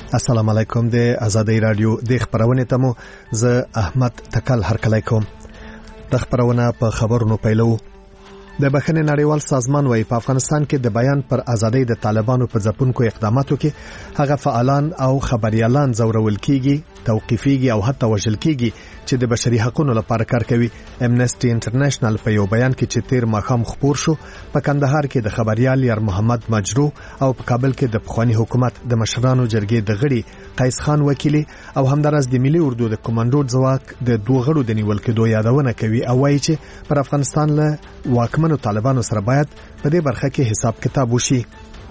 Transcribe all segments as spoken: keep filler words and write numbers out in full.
السلام علیکم. د آزادۍ رادیو د خبرونه تمو ز احمد تکل هرکلی کوم. د خبرونه په خبرونو پیلو. د بخښنې نړیوال سازمان وايي په افغانستان کې د بیان پر ازادۍ د طالبانو په ځپونکو اقداماتو کې هغه فعالان او خبريالان زورول کیږي، توقيفيږي او حتی وژل کیږي چې د بشري حقوقو لپاره کار کوي. امنيستي انټرنیشنل په یو بیان کې چې تیر ماښام خبر شو په کندهار کې د خبريال یار محمد مجرو او په کابل کې د پخوانی حکومت د مشرانو جرګې د غړي قیس خان وکیلی او همدارس د ملي اردو د کمانډو ځواک د دوه غړو د نیول کېدو یادونه کوي او وايي چې پر افغانستان له واکمنو طالبانو سره باید په دې برخه کې حساب کتاب وشي.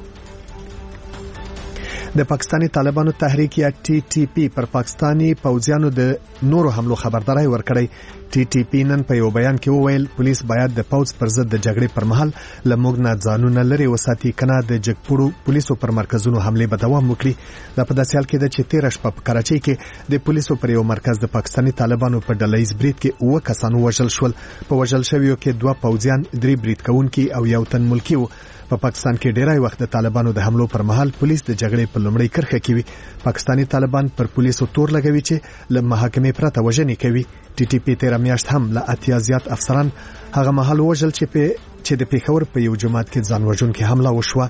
د پاکستاني طالبانو تحریک یا ټي ټي پی پر پاکستاني پوځیانو د نورو حملو خبرداري ورکړی. ټي ټي پی نن په یو بیان کې وویل پولیس باید د پوځ پر ضد د جګړې پر مهال لموږ نه ځانونه لري وساتي کنه د جګپورو پولیسو پر مرکزونو حمله به دوام وکړي. دا په داسې حال کې د چې تیر شپه په کراچۍ کې د پولیسو پر یو مرکز د پاکستاني طالبانو په ډلهیز برید کې اوه کسان وژل شول. په وژل شویو کې دوه پوځیان، درې برید کوونکي او یو تن ملکی وو. په پاکستان کې ډیری وخت د طالبانو د حملو پر مهال پولیس د جګړې په لومړۍ کرښه کې وي. پاکستاني طالبان پر پولیسو تور لګوي چې له محاکمې پرته وژنې کوي. ټي ټي پی تیر میاشت هم له اتیا زیات افسران هغه مهال وژل چې په چې د پیښور په یو جماعت کې ځان وژونکې حمله وشوه.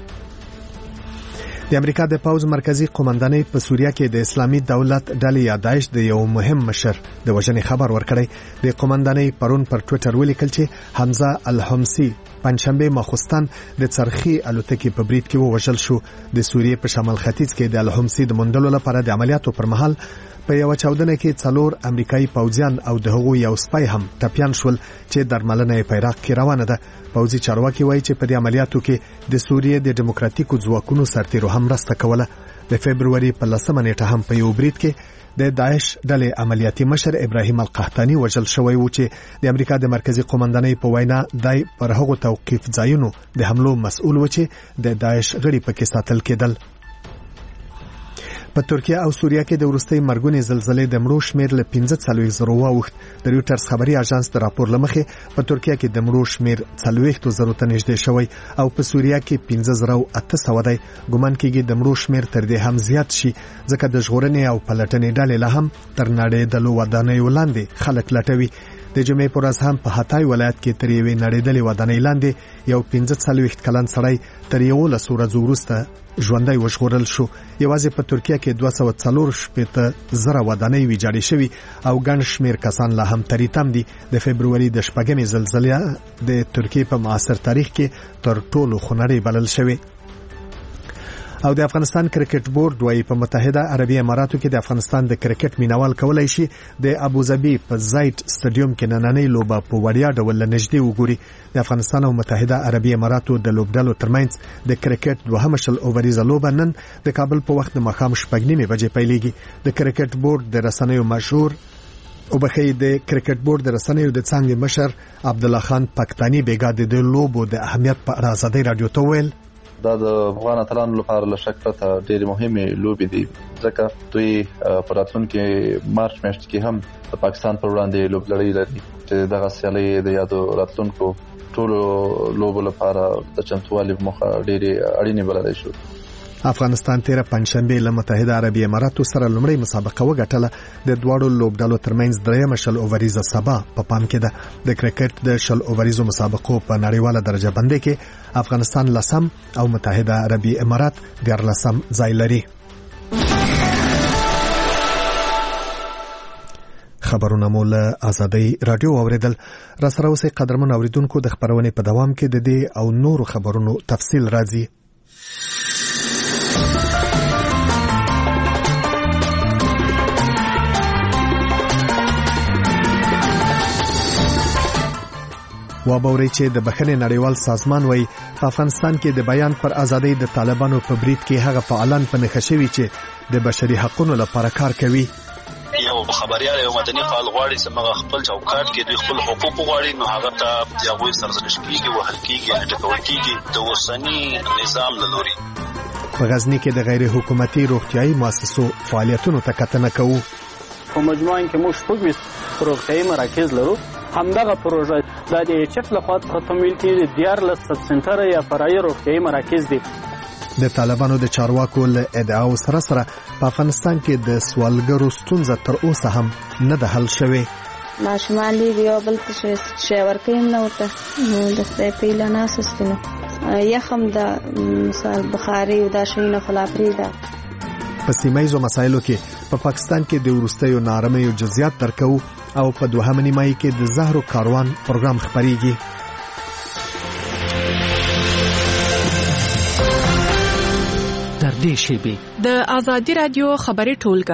د امریکا د پوز مرکزی قومندانۍ په سوریه کې د اسلامي دولت ډلې یا داعش د یو مهم مشر د وژنې خبر ورکړی. د قومندانۍ پرون پر ټوئیټر ولیکل چې حمزه الحمصي پنځشنبه مخستان د څرخي الوتکې په برید کې وژل شو. د سوریې په شمال ختیځ کې د الحمصي د موندلو لپاره د عملیاتو پر مهال په یو چاودنه کې څلور امریکایي پوځیان او د هغو یو سپای هم ټپيان شول چې درملنه یې په عراق کې روانه ده. پوځي چارواکي وایي چې په دې عملیاتو کې د سوریې د دیموکراتیکو ځواکونو سرتیرو هم مرسته کوله. د فبرवरी په لسمه نیټه هم په یو برید کې د داعش ډلې عملیاتي مشر ابراهیم القحطاني وژل شوی و چې د امریکا د مرکزی قومندانۍ په وینا دای پر هغو توقيف ځایونو د حملو مسؤل و چې د داعش غړي پکې ساتل کېدل. په ترکیه او سوریه کې د ورستۍ مرګونې زلزلې د مړو شمیر له پنځه څلوېښت زره واوښت. د رويټرز خبري اژانس د راپور لمخې په ترکیه کې د مړو شمیر څلوېښت زره ته نږدې شوی او په سوریه کې پنځه زره او اته سوه دی. ګومان کېږي د مړو شمیر تر دې هم زیات شي ځکه د ژغورنې او پلټنې ډلې لا هم تر نړېدلو ودانیو لاندې خلک لټوي. د جمعې پر ورځ هم په هاتای ولایت کې تر یوې نړېدلې ودانۍ لاندې یو پنځه څلوېښت کلن سړی تر یولس ورځو وروسته ژوندی وژغورل شو. یوازې په ترکیه کې دوه سوه څلور شپېته زره ودانۍ ویجاړې شوي او ګڼ شمېر کسان لا هم تریتم دي. د فبرवरी د شپږمې زلزلې د ترکیې په معاصر تاریخ کې تر ټولو خونړۍ بلل شوې. او د افغانستان کرکټ بورډ وايي په متحده عربي اماراتو کې د افغانستان د کرکټ مینوال کولای شي د ابوظبي په زایټ سټډیوم کې نننۍ لوبه په وړیا ډول نږدې وګوري. د افغانستان او متحده عربي اماراتو د لوبډلو ترمنځ د کرکټ دوهمه شل اووریزه لوبه نن د کابل په وخت د ماښام شپږ نیمې بجې پیلېږي. د کرکټ بورډ د رسنیو مشهور او بخې د کرکټ بورډ د رسنیو د څنګه مشر عبد الله خان پاکستاني بیګا د لوبو د اهمیت په اړه آزادۍ رادیو ته ویل دا د افغان اتلانو لپاره له شک پرته ډېرې مهمې لوبې دي ځکه دوی په راتلونکي مارچ میاشت کې هم د پاکستان پر وړاندې لوبلړۍ لري چې دغه سیالۍ د یادو راتلونکو ټولو لوبو لپاره د چمتووالي په موخه ډېرې اړینې بللی شو. افغانستان تیره پنځشنبه له متحده عربي اماراتو سره لومړی مسابقه وګټله. د دواړو لوبډلو ترمنځ درېیمه شل اووریزه سبا په پام کې ده. د کرکټ د شل اووریزو مسابقو په نړیواله درجه بندۍ کې افغانستان لسم او متحده عربي امارات دیارلسم ځای لري. خبرونه مو له آزادۍ رادیو اوریدل. را سره اوسئ قدرمن اوریدونکو. د خبرونې په دوام کې د دې او نورو خبرونو تفصیل راځي. وابوري چې د بخښنې نړیوال سازمان وايي په افغانستان کې د بیان پر ازادۍ د طالبانو په برید کې هغه فعالان په نښه شوي چې د بشري حقوقو لپاره کار کوي. یو خبريال یو مدني فعال غواړي چې موږ خپل چوکاټ کې د خپل حقوق غواړي نو هغه ته یو سرزنش کیږي وهل کیږي اټکول کیږي د اوسنی نظام له لوري. په غزنی کې د غیر حکومتي روغتيایي مؤسسو فعالیتونو ته کتنه کوو. په مجموعه کې موږ شپږ روغتيایي مراکز لرو. همدغه پروژه د ایچ اف لخوا تمویل کیږي. دیارلس سب سنټر یا فرعي روغتيایي مراکز دي. د طالبانو د چارواکو له ادعاو سره سره په افغانستان کې د سوالګرو ستونزه تر اوسه هم نه ده حل شوې. ماشومان دی یو بل څه شی ورکوم نو ته نو د څه پیله ناسستنه یخم د مثال بخاري او د شینه فلافری ده. په سیمایزو مسایلو کې په پاکستان کې د ورستیو نارمي جزئیات درکو او په دوهمه نیمایي کې د زهرو کاروان پروګرام خبريږي. در دې شیبه د آزادي رادیو خبري ټولګه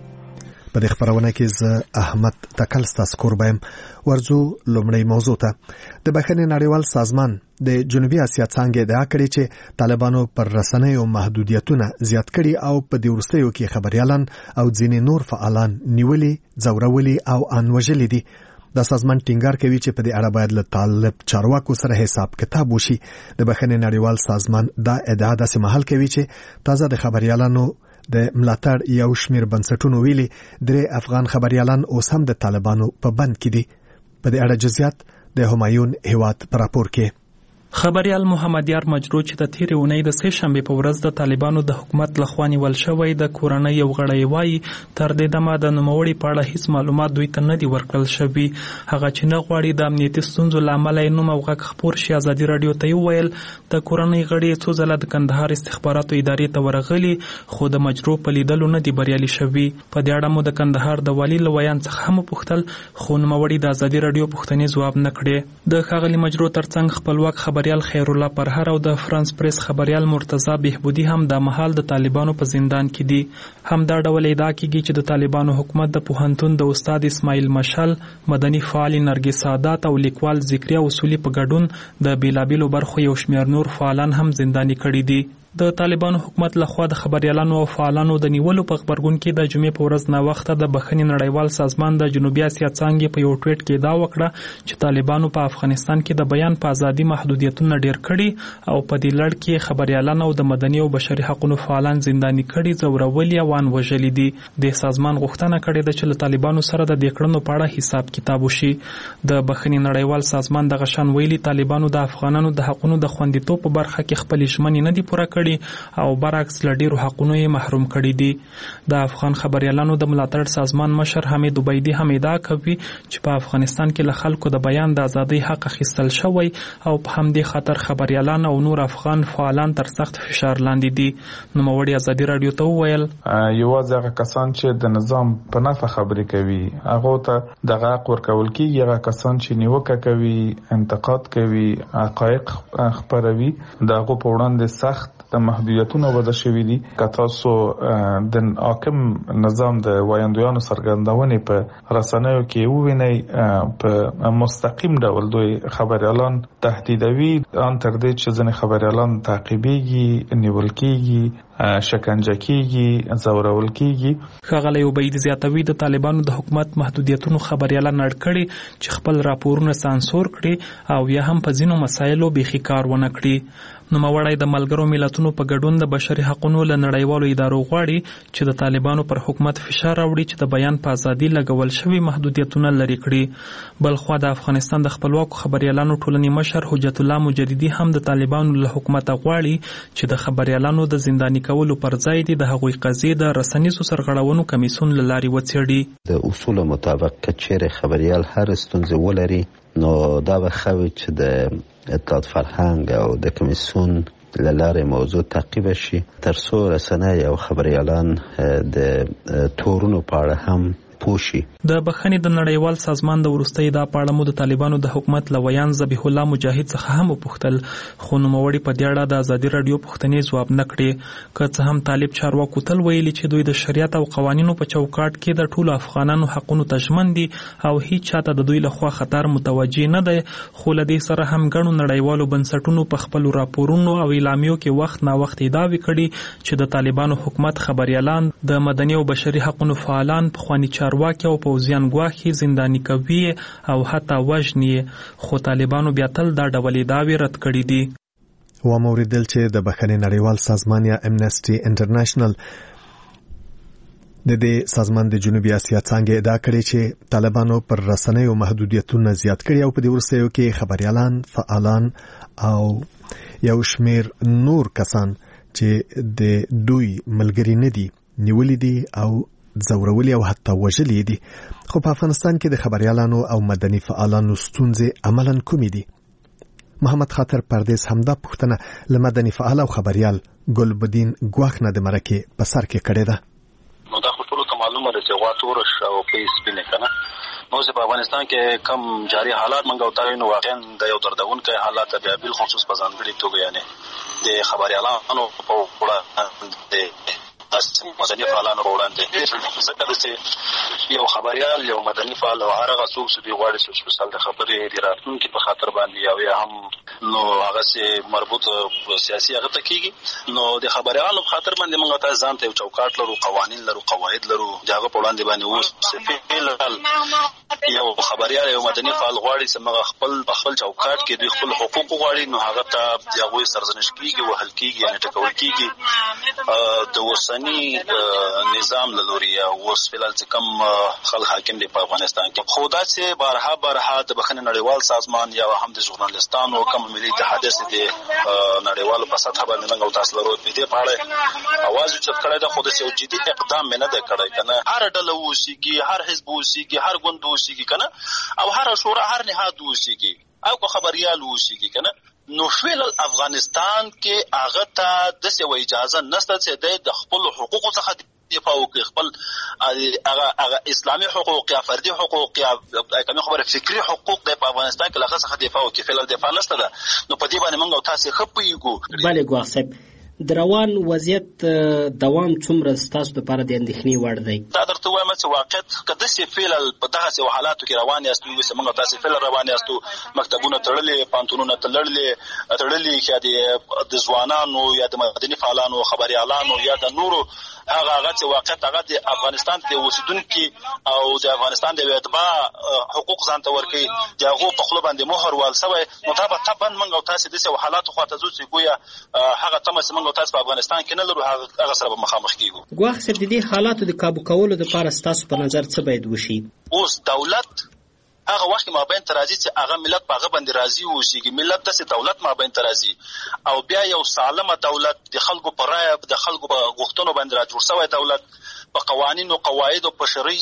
په دې خبرونه کې ز احمد تکل ستاسو قربایم. ورځو لومړی موضوع ته د بخښنې نړیوال سازمان د جنوبي اسیا څنګه ادعا کړې چې طالبانو پر رسنیو محدودیتونه زیات کړي او په دې ورستیو کې خبريالان او ځینې نور فعالان نیولي، ځورولي او انوژلي دي. د سازمان ټینګار کوي چې په دې اړه باید له طالب چارواکو سره حساب کتاب وشي. د بخښنې نړیوال سازمان دا ادعا داسې محل کوي چې تازه د خبريالانو د ملاتړ یو شمیر بنسټونو ویلي درې افغان خبريالان اوس هم د طالبانو په بند کې دي. په دې اړه جزئیات د همایون هیواد پر راپور کې. خبريال محمد یار مجرو چې د تیرې اونۍ د سه شنبه په ورځ د طالبانو د حکومت لخوا نیول شوی د کورنۍ یو غړی وایي تر دې دمه د نوموړي په اړه هیڅ معلومات دوی ته نه دي ورکړل شوي. هغه چې نه غواړي د امنیتي ستونزو له امله یې نوم او غږ خپور شي. ازادي راډیو ته وویل د کورنۍ غړي څو ځله د کندهار استخباراتو ادارې ته ورغلي خو د مجرو په لیدلو نه دي بریالي شوي. په دې اړه مو د کندهار د والي له ویان څخه هم پوښتل خو نوموړي د ازادي راډیو پوښتنې ځواب نه کړې. د ښاغلي مجرو ترڅنګ خپلواک خبريال خیر الله پرهر او د فرانس پریس خبريال مرتضی بهبودی هم د محل د طالبانو په زندان کې دي. هم دا ډول ادعا کیږي چې د طالبانو حکومت د پوهنتون د استاد اسماعیل مشال، مدني فعال نرګس سادات او لیکوال ذکریا اصولي په ګډون د بیلابیلو برخو یو شمېر نور فعالان هم زنداني کړي دي. د طالبانو حکومت لخوا د خبريالانو او فعالانو د نیولو په خبرګون کې د جمعې په ورځ نه وخته د بخښنې نړیوال سازمان د جنوبي اسیا څنګه په یو ټویټ کې دا وکړه چې طالبانو په افغانستان کې د بیان په ازادي محدودیتونه ډېر کړي او په دې لړ کې خبريالان او د مدني او بشري حقوقو فعالان زنداني کړي، ځورولي او انوژلي دي. د سازمان غوښتنه کړې ده چې له طالبانو سره د دې کړنو په اړه حساب کتاب وشي. د بخښنې نړیوال سازمان د غشن ویلي طالبانو د افغانانو د حقوقو د خوندیتوب په برخه کې خپل ژمنې نه دي پوره کړي او برعکس لډیرو حقونو یې محروم کړي دي. د افغان خبريالانو د ملاتړ سازمان مشر حمید عبیدی هم ادعا کوي چې په افغانستان کې له خلکو د بیان د ازادۍ حق اخیستل شوی او په همدې خاطر خبريالان او نور افغان فعالان تر سخت فشار لاندې دي. نوموړي ازادي راډیو ته وویل یوازې هغه کسان چې د نظام په نفع خبرې کوي هغه ته دغه حق ورکول کیږي. هغه کسان چې نیوکه کوي، انتقاد کوي، حقایق خبروي دغه په وړاندې سخت د محدودیتونو وضع شوي دي. که تاسو د حاکم نظام د وایندویانو څرګندونې په رسنیو کې ووینئ په مستقیم ډول دوی خبريالان تهدیدوي ان تر دې چې ځینې خبريالان تعقیبېږي، نیول کېږي، شکنجه کېږي، ځورول کېږي. ښاغلی عبیدي زیاتوي د طالبانو د حکومت محدودیتونو خبريالان اړ کړي چې خپل راپورونه سانسور کړي او یا هم په ځینو مسایلو بیخي کار ونه کړي. نوموړی د ملګرو ملتونو په ګډون د بشري حقوقو له نړیوالو ادارو غواړي چې د طالبانو پر حکومت فشار راوړي چې د بیان په ازادي لګول شوي محدودیتونه لري کړي. بلخوا د افغانستان د خپلواکو خبريالانو ټولنې مشر حجت الله مجددي هم د طالبانو له حکومت غواړي چې د خبريالانو د زنداني کولو پر ځای دي د هغوی قضیې د رسنیزو سرغړونو کمیسیون له لارې وڅېړي. د اصول مطابق که چیرې خبريال هر ستونزه ولري نو دا به خوي چې د اطلاعات فرهنګ او د کمیسیون له لارې موضوع تعقیب شي تر څو رسنۍ او خبريالان د تورونو په اړه هم پوشي. د بخښنې د نړیوال سازمان د ورستۍ دا پاړه مو د طالبانو د حکومت لویان ذبیح الله مجاهد څخه هم وپوښتل خو نوموړي په دې اړه د ازادي راډیو پوښتنې ځواب نه کړې. که څه هم طالب چارواکو تل ویلي چې دوی د شریعت او قوانینو په چوکاټ کې د ټولو افغانانو حقونو ته ژمن دي او هیڅ چاته د دوی لخوا خطر متوجه نه دی، خو له دې سره هم ګڼو نړیوالو بنسټونو په خپلو راپورونو او اعلامیو کې وخت نا وخت ادعاوې کړي چې د طالبانو حکومت خبريالان، د مدني او بشري حقوقو فعالان، پخواني چارواکي او پوځیان ګواښي، زنداني کوي او حتی وژني، خو طالبانو بیا تل دا ډول ادعاوې رد کړي دي. و موریدل چې د بخښنې نړیوال سازمان یا امنسټي انټرنیشنل د دې سازمان د جنوبي اسیا څنګه ادعا کړې چې طالبانو پر رسنیو محدودیتونه زیات کړي او په دې ورسېو کې خبريالان، فعالان او یو شمیر نور کسان چې د دوی ملګری نه دي نیولې دي او ځورولې او حتی وژلې دي. خو په افغانستان کې د خبريالانو او مدني فعالانو ستونزې عملاً کومې دي؟ محمد خاطر پردیس همدا پوښتنه له مدني فعال او خبريال ګلبدین ګواخ نه د مرکه په سر کې کړې ده. نو دا خو ټول معلومه ده چې غواټورش او پیس بینه کنه نو چې په افغانستان کې کم جاری حالات منګو تاوي نو واقعا د یو دردونکو حالات بیا بل خصوص په ځانګړي توګه یعنی د خبريالانو په وړاندې د مدني فعالانو په وړاندې ځکه چې یو خبريال یو مدني فعال او هغه څوک چې غواړي چې سپیشل د خبرې د راتلونکو په خاطر باندې او یا هم نو هغه سي مربوط سیاسي هغه تکیږي نو د خبريالانو په خاطر باندې موږ ته ځان ته چوکاټ لرو قوانين لرو قواعد لرو دغه په وړاندې باندې اوس یو خبريال یو مدني فعال غواړي چې موږ خپل خپل چوکاټ کې د خپل حقوق غواړي نو هغه ته دغه سرزنش کیږي وهل کیږي یعنی ټکول کیږي د وسنی نظام لوري او اوس فلال چې کوم خلک حاکم دي په افغانستان کې خو دا چې بارها بارها د بخښنې نړیوال سازمان یا هم د ژورنالستانو کوم ملي اتحاد دي نړیوال په سطح باندې موږ تاسو لرو په دې اړه اواز چې کړی دا خو د یو جدي اقدام نه ده کړی کنه هر ډله وسیږي هر حزب وسیږي هر ګوند وسیږي کنه او هر شورا هر نهاد وسیږي او خبريال وسیږي کنه نو فعل افغانستان کې هغه ته د څه اجازه نشته چې د خپل حقوقو څخه دفاع وکړي خپل هغه هغه اسلامي حقوق یا فردي حقوق یا کوم خبره فکری حقوق د افغانستان کې لغه څخه دفاع وکړي فعل دفاع نشته ده نو په دې باندې موږ تاسو خپېږو. بله ګواښب د روان وضعیت دوام څومره ستاسو لپاره د اندېښنې وړ دی؟ دا درته وایم چې واقعیت کده سي فعل په دغه حالاتو کې روان یاستو چې موږ تاسو فعل روان یاستو مکتبونه تړلې پانتونونه تړلې تړلې چې د ځوانانو یا د مدني فعالانو خبريالانو یا د نورو هغه هغه چې واقعیت هغه د افغانستان د اوسیدونکو او د افغانستان د اتباع حقوق ځان ته ورکي دغه په خپل باندې مهر وال سوی نو تابع طبعا موږ تاسو د څه حالاتو خواته ځو چې ګویا هغه تمه تاسو په افغانستان کې نه لرو هغه سره مخامخ کیږو. ګواښ صاحب د دې حالاتو د کابو کولو لپاره تاسو په نظر څه باید وشي؟ اوس دولت هغه وخت ما بین ترازی چې هغه ملت په هغه باندې راضي وشيږي ملت د دولت ما بین ترازی او بیا یو سالمه دولت د خلکو پر رای د خلکو په غوښتنو باندې را جوړ شوی دولت په قوانینو قواعد او په شرعي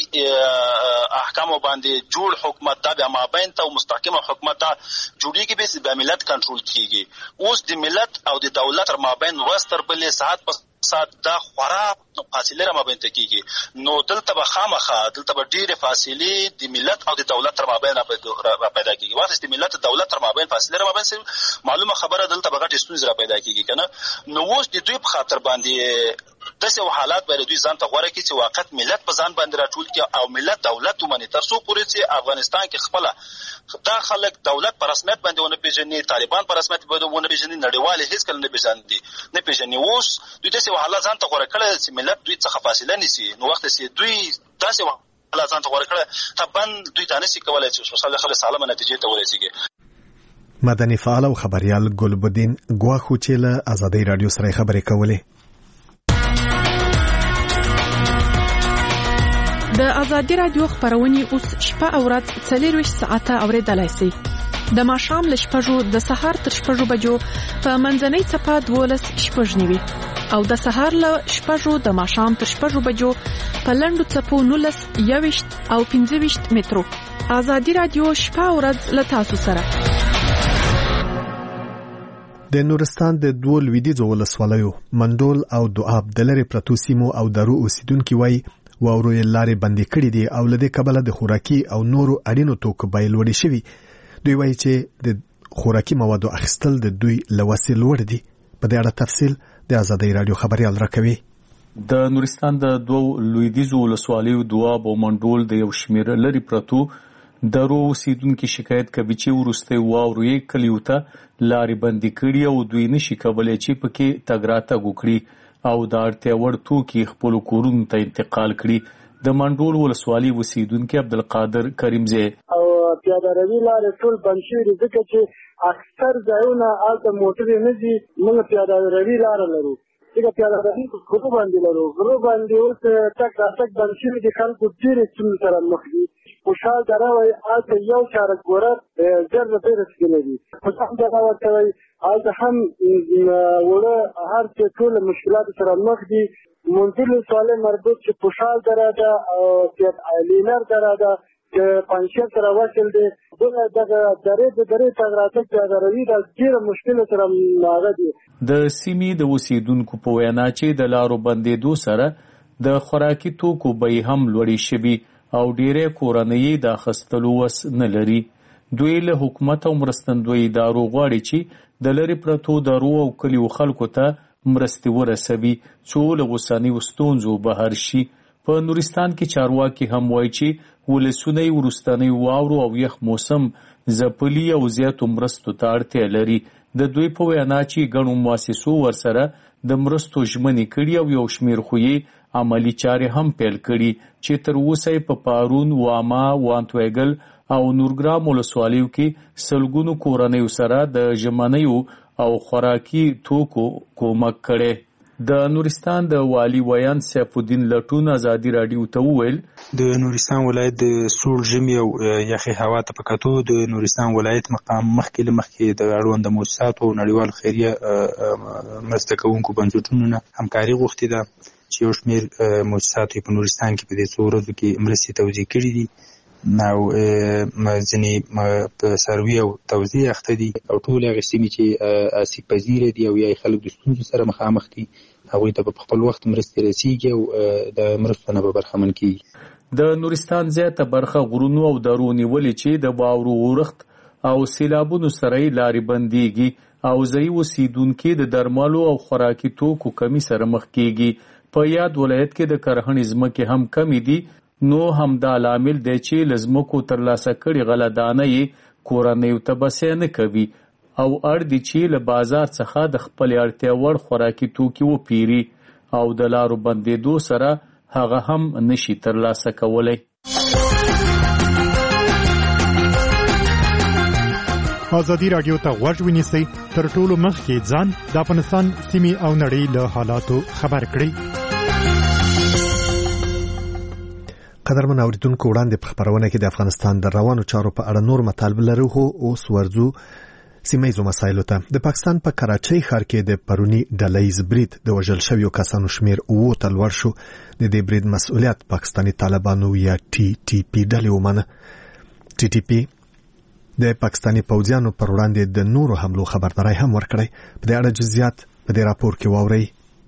احکام باندې جوړ حکومت تابع ما بین ته مستحکم حکومت جوړیږي به ملت کنټرول کیږي. اوس د ملت او د دولت ما بین وستر بلې ساعت په سات دا خورا فاصله را مابین ته کیږي نو دلته به خامخا دلته به ډیره فاصله د ملت او د دولت تر مابین را پیدا کیږي واسه د ملت او دولت تر مابین فاصله را مابین معلومه خبره دلته به غټ ستونزې را پیدا کیږي کنه نو اوس د دوی په خاطر باندې دغه حالات باندې دوی ځان ته غوړه کی چې واقعیت ملت په ځان باندې راټول کی او ملت دولت ومني تر څو پورې چې افغانستان کې خپل دا خلک دولت پر رسمیت باندې ونه پیژني طالبان پر رسمیت باندې ونه پیژني نړیوال هیڅ کله نه پیژني نه پیژني اوس دوی دغه حالات ځان ته غوړه کړي چې ملت دوی څخه فاصله نیسي نو وخت چې دوی داسې حالات ځان ته غوړه کړي طبعا دوی ته نشي کولای چې سوسال خبره سالمه نتیجه ته ورسیږي. مدني فعال او خبريال ګلبدین ګواخو چې له آزادۍ رادیو سره خبرې کولې. د آزادۍ رادیو خبرونه اوس شپه او ورځ څلور ساعته اوریدلای شئ. د ماښام له شپږو د سهار تر شپږو بجو په منځنۍ څپه دولس شپږ نیوي او د سهار له شپږو د ماښام تر شپږو بجو په لنډو څپو نولس یويشت او پنځه ویشت مترو. آزادۍ رادیو شپه او ورځ له تاسو سره. د نورستان د دوه لویدیځو ولسوالیو منډول او دواب د لری پرتو سیمو او درو اوسیدونکو وای واورو یې لارې بندې کړې دي او لدې کبله د خوراکي او نورو اړینو توکو بیې لوړې شوي. دوی وایي چې د خوراکي موادو اخیستل د دوی له وسې لوړ دي. په دې اړه تفصیل د آزادۍ رادیو خبريال راکوي. د نورستان د دوه لویدیځو ولسوالیو دواب او منډول د یو شمېر لري پرتو درو اوسیدونکو شکایت کوي چې ورسته واورو یې کلیو ته لارې بندې کړي او دوی نشي کولای چې پکې تګ راتګ وکړي او د اړتیا وړ توکي خپل کورونو ته انتقال کړي. د منډول ولسوالي اوسیدونکو عبدالقادر کریمزی او پیاده روي لارې ټول بند شوي دي ځکه چې اکثر ځایونه هلته موټرې نه دي. موږ پیاده روي لاره لرو ځکه پیاده روي په غرو باندې لرو غرو باندې اوس تګ راتګ بند شوي دي. خلکو ډېرې ستونزې سره مخ دي. خوشحال دره وایي هلته یو چارک ګوره ډېر نه ډېر سکینه دي خوشحال دره ورته وایي هلته هم وړه هر څه ټول مشکلات سره مخ دي منځل ولسوالۍ مربوط چې خوشحال دره ده او لینر دره ده چې پنجشیر سره وصل دی دغه دغه درې د درې تګ راتګ د هغه روي د ډېره مشکلو سره هغه دي د سیمې د اوسیدونکو په وینا چې د لارو بندېدو سره د خوراکي توکو بیې هم لوړې شوي او ډېری کورنۍ د اخیستلو وس نه لري. دوی له حکومت او مرستندویه ادارو غواړي چې د لرې پرتو دارو او کلیو خلکو ته مرستې ورسوي څو له اوسنیو ستونزو بهر شي. په نورستان کې چارواکي هم وایي چې ولسونه یې وروستنی واورو او یخ موسم ځپلي او زیاتو مرستو ته اړتیا لري. د دوی په وینا چې ګڼو مؤسسو ورسره د مرستو ژمنې کړي او یو شمېر خو یې عملي چارې هم پیل کړي چې تر اوسه یې په پارون، واما، وانتویګل او نورګرام ولسوالیو کې سلګونو کورنیو سره د ژمنیو او خوراکي توکو کومک کړي. د نورستان د والي ویان سیف الدین لټون ازادي راډیو ته وویل د نورستان ولایت د سوړ ژمي او یخي هوا ته په کتو د نورستان ولایت مقام مخکې له مخکې د اړوند مؤسساتو او نړیوال خیریه مرسته کوونکو بنسټونو نه همکاري غوښتې ده چې یو شمېر مؤسساتو په نورستان کې په دې څو ورځو کې مرستې توزیع کړي دي او ځینې په سروي او توزیع اخته دي او ټول هغه سیمې چې آسیب پذیره دي او یا خلک د ستونزو سره مخامخ دي هغوی ته په خپل وخت مرستې رسیږي او د مرستو نه به برخمن کیږي. د نورستان زیاته برخه غرونو او درو نیولې چې د واورو اورښت او سیلابونو سره یې لارې بندېږي او ځایي اوسیدونکي د درملو او خوراکي توکو کمي سره مخ کیږي. په یاد ولایت کې د کرهڼې ځمکې هم کمې دي نو همدا لامل دی چې له ځمکو ترلاسه کړي غله دانه یې کورنیو ته بسیا نه کوي او اړ دي چې له بازار څخه د خپلې اړتیا وړ خوراکي توکي وپیري او د لارو بندېدو سره هغه هم نشي ترلاسه کولی. ازادي راډیو ته غوږ ونیسئ تر ټولو مخکې ځان د افغانستان سیمې او نړۍ له حالاتو خبر کړئ. قدرمن اوریدونکو وړاندې په خبرونه کې د افغانستان د روانو چارو په اړه نور مطالب لرو خو اوس ورځو سیمایي مسایلو ته. د پاکستان په کراچۍ ښار کې د پرونی ډلهیز برید د وژل شویو کسانو شمیر اووه ته لوړ شو. د دې برید مسؤلیت پاکستاني طالبانو یا ټي ټي پی ډلې ومنه. ټي ټي پی د پاکستاني پوځیانو پر وړاندې د نورو حملو خبرداري هم ورکړی. په دې اړه جزئیات په دې راپور کې واورئ.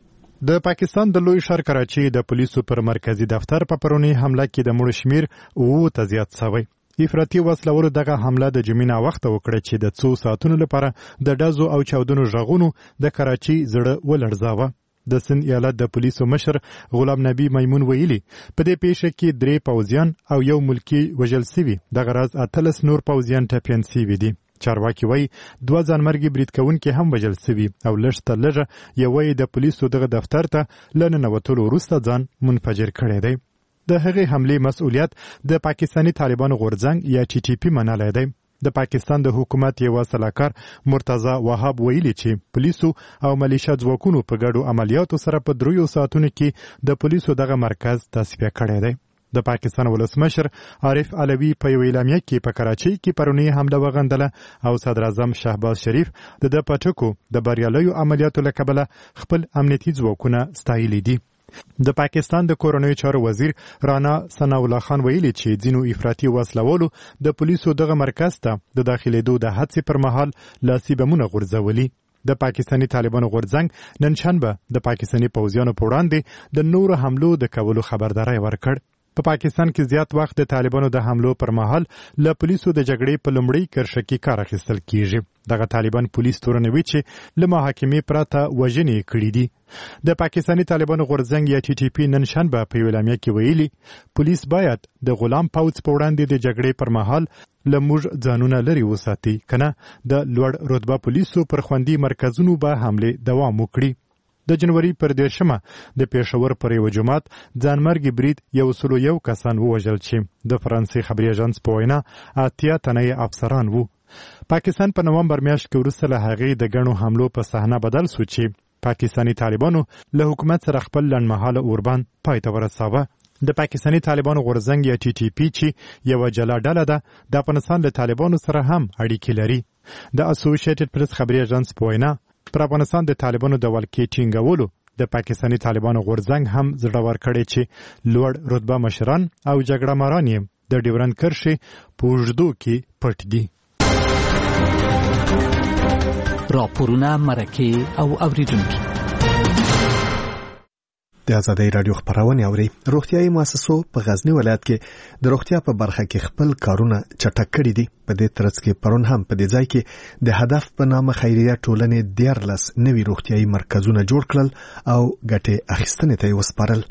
د پاکستان د لوی ښار کراچي د پولیسو پر مرکزی دفتر په پرونی حمله کې د مړو شمیر اووه ته زیات شوی. افراطي وسلوالو دغه حمله د جمعې وخت وکړه چې د څو ساعتونو لپاره د ډزو او چاودنو ژغونو د کراچي زړه ولړزاوه. د سند ایالت د پولیسو مشر غلام نبی میمون ویلي په دې پیښه کې درې پوځیان او یو ملکی وژل شوي، دغه راز اتلس نور پوځیان ټپیان شوي دي. چارواکي وایي دوه ځانمرګي برید کوونکي هم وژل شوي او لږ تر لږه یو یې د پولیسو دغه دفتر ته له ننوتلو وروسته ځان منفجر کړی دی. د هغې حملې مسؤلیت د پاکستاني طالبانو غورځنګ یا ټي ټي پی منلی دی. د پاکستان د حکومت یو سلاکار مرتضی وهاب ویلي چې پولیسو او ملیشیا ځواکونو په ګډو عملیاتو سره په دریو ساعتونو کې د پولیسو دغه مرکز تصفیه کړی دی. د پاکستان ولسمشر عارف علوي په یو اعلامیه کې په کراچۍ کې پرونی حمله وغندله او صدر اعظم شهباز شریف د د پټکو د بریالیو عملیاتو له کبله خپل امنیتي ځواکونه ستایلي دي. د پاکستان د کورنیو چارو وزیر رانا ثناء الله خان ویلي چې ځینو افراطي وسلوالو د پولیسو دغه مرکز ته د داخلېدو د هڅې پر مهال لاسي بمونه غورځولي. د پاکستاني طالبانو غورځنګ نن شنبه د پاکستاني پوځیانو په وړاندې د نورو حملو د کولو خبرداری ورکړ. په پاکستان کې زیات وخت د طالبانو د حملو پر مهال له پولیسو د جګړې په لومړۍ کرښه کې کار اخیستل کیږي. دغه طالبان پولیس تورنوي چې له محاکمې پرته وژنې کړي دي. د پاکستاني طالبانو غورځنګ یا ټي ټي پی نن شنبه په اعلامیه کې ویلي پولیس باید د غلام پوځ په وړاندې د جګړې پر مهال له موږ ځانونه لري وساتي، کنه د لوړ رتبه پولیسو پر خوندي مرکزونو به حمله دوام وکړي. د جنوري پر دیرشمه د پېښور پر یو جماعت ځانمرګي برید یو سلو یو کسان ووژل چې د فرانسې خبري اژانس په وینا اتیا تنه افسران وو. پاکستان په نومبر میاشت کې وروسته له هغې د ګڼو حملو په صحنه بدل شو چې پاکستاني طالبانو له حکومت سره خپل لنډمهاله اوربان پای ته ورساوه. د پاکستاني طالبانو غورځنګ یا ټي ټي پی چې یو جلا ډله ده د افغانستان له طالبانو سره هم اړیکې لري. د اسوسییټډ پریس خبري اژانس په وینا پر افغانستان د طالبانو د ولکې ټینګولو د پاکستاني طالبانو غورځنګ هم زړور کړي چې لوړ رتبه مشران او جګړه ماران یې د ډیورند کرښې په اوږدو کې پټ دي. راپورونه، مرکې او اوریدونکي د آزادۍ رادیو خبرونه اوري. روغتيایي مؤسسو په غزنی ولایت کې د روغتیا په برخه کې خپل کارونه چټک کړي دي. په دې ترڅ کې پرون هم په دې ځای کې د هدف په نامه خیریه ټولنې دیارلس نوي روغتيایي مرکزونه جوړ کړل او ګټې اخیستنې ته وسپارل.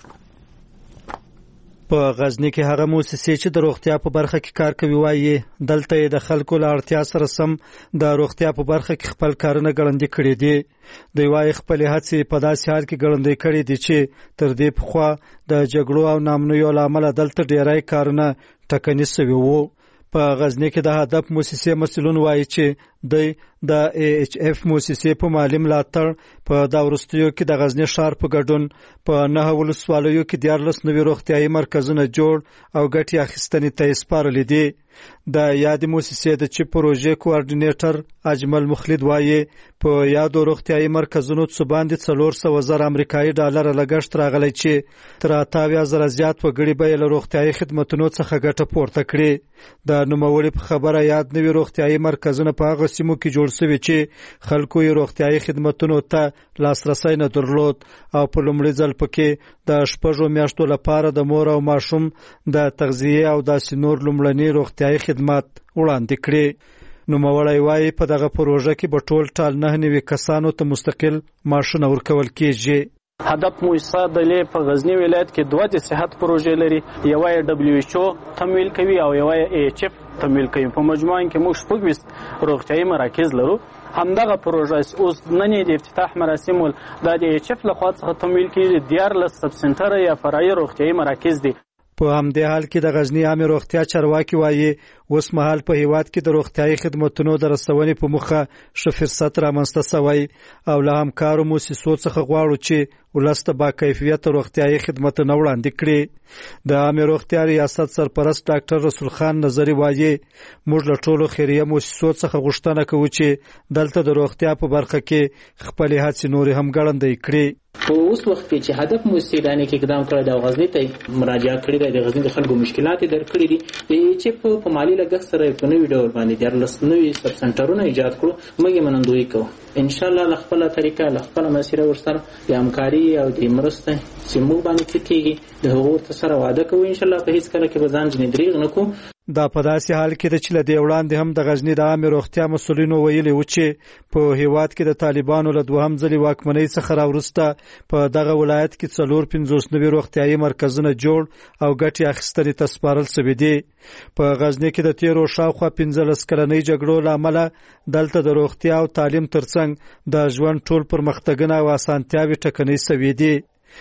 په غزنی کې هغه مؤسسې چې د روغتیا په برخه کې کار کوي وایي دلته د خلکو له اړتیا سره سم د روغتیا په برخه کې خپل کارونه ګړندې کړي دي. دوی وایي خپل هڅې په داسې حال کې ګړندې کړي دي چې تر دې پخوا د جګړو او نامنیو له امله دلته ډیری کارونه ټکني شوي وو. په غزنی کې د هدف مؤسسې مسؤلون وایي چې د د ای ایچ اف مؤسسې په مالی ملاتړ په دا وروستیو کې د غزنی ښار په ګډون په نهه ولسوالیو کې دیارلس نوي روغتیایي مرکزونه جوړ او ګټې اخیستنې ته یې سپارلي دي. د یادې مؤسسې د چیف پروژې کوارډینیټر اجمل مخلد وایي په یادو روغتیایي مرکزونو څه باندې څلور سوه زره امریکایي ډالر لګښت راغلی چې تر اته اویا زره زیات وګړي به له روغتیایي خدمتونو څخه ګټه پورته کړي. د نوموړي په خبره یاد نوي روغتیایي مرکزونه په هغه سیمو کې جوړ شوي چې خلکو یې روغتیایي خدمتونو ته لاسرسی نه درلود او په لومړي ځل پکې د شپږو میاشتو لپاره د مور او ماشوم د تغذیې او داسې نور لومړني روغتیایي خدمات وړاندې کړي. نوموړی وایي په دغه پروژه کې به ټول ټال نه نوي کسانو ته مستقل معاشونه ورکول کېږي. هدف مؤسسه د لې په غزنی ولایت کې دوه د صحت پروژې لري. یو یې دبليو ایچ او تمویل کوي او یو یې ای ایچ اف تمویل کوي. په مجموعه کې موږ شپږ ویشت روغتیایي مراکز لرو. همدغه پروژه اوس نن د افتتاح مراسم د ای ایچ اف لخوا څخه تمویل کیږي. دیارلس سب سنټر یا فرعي روغتیایي مراکز دي. په همدې حال کې د غزنی عامه روغتیا چارواکي وایي اوس مهال په هیواد کې د روغتیایي خدماتو د رسونې په مخه ښه فرصت رامنځته شوی او له همکارو مؤسسو څخه غواړو چې ولسته با کیفیت روغتیایي خدماتونه وړاندې کړي. د عامه روغتیا ریاست سرپرست ډاکټر رسول خان نظری وایي موږ له ټولو خیریه مؤسسو څخه غوښتنه کوو چې دلته د روغتیا په برخه کې خپل هڅې نورې هم ګړندې کړي. په اوس وخت کې چې هدف مؤسسې باندې کې اقدام کړی د غزنی ته مراجعه کړې ده، د غزنی د خلکو مشکلات در کړې دي چې په مالی لګښت سره په نوې ډول باندې دیارلس نوي سب سنټرونه ایجاد کړو. موږ یې منندوی کوو ان شاء الله له خپل طریقه له خپل مسیره ورسره د همکاري او د مرسته چې موږ باندې کېږي د هغو سره وعده کوو ان شاء الله په هیڅ کله کې به ځان جنې دریغ نه کوو. دا په داسې حال کې چې له دې وړاندې هم د غزنی د عامه روغتیا مسؤلینو ویلي و چې په هیواد کې د طالبانو له دوهم ځلې واکمنۍ څخه راوروسته په دغه ولایت کې څلور پنځوس نوي روغتیایي مرکزونه جوړ او ګټې اخیستنې ته سپارل شوي دي. په غزنی کې د تیرو شاوخوا پنځلس کلنۍ جګړو له امله دلته د روغتیا او تعلیم ترڅنګ د ژوند ټول پرمختګونه او اسانتیاوې ټکنۍ شوي دي.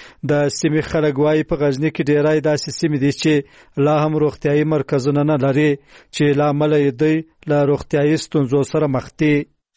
د سیمې خلک وایي په غزنی کې ډیری داسې سیمې دي چې لا هم روغتیایي مرکزونه نه لري چې له امله یې دوی له روغتیایي ستونزو سره مخ دي.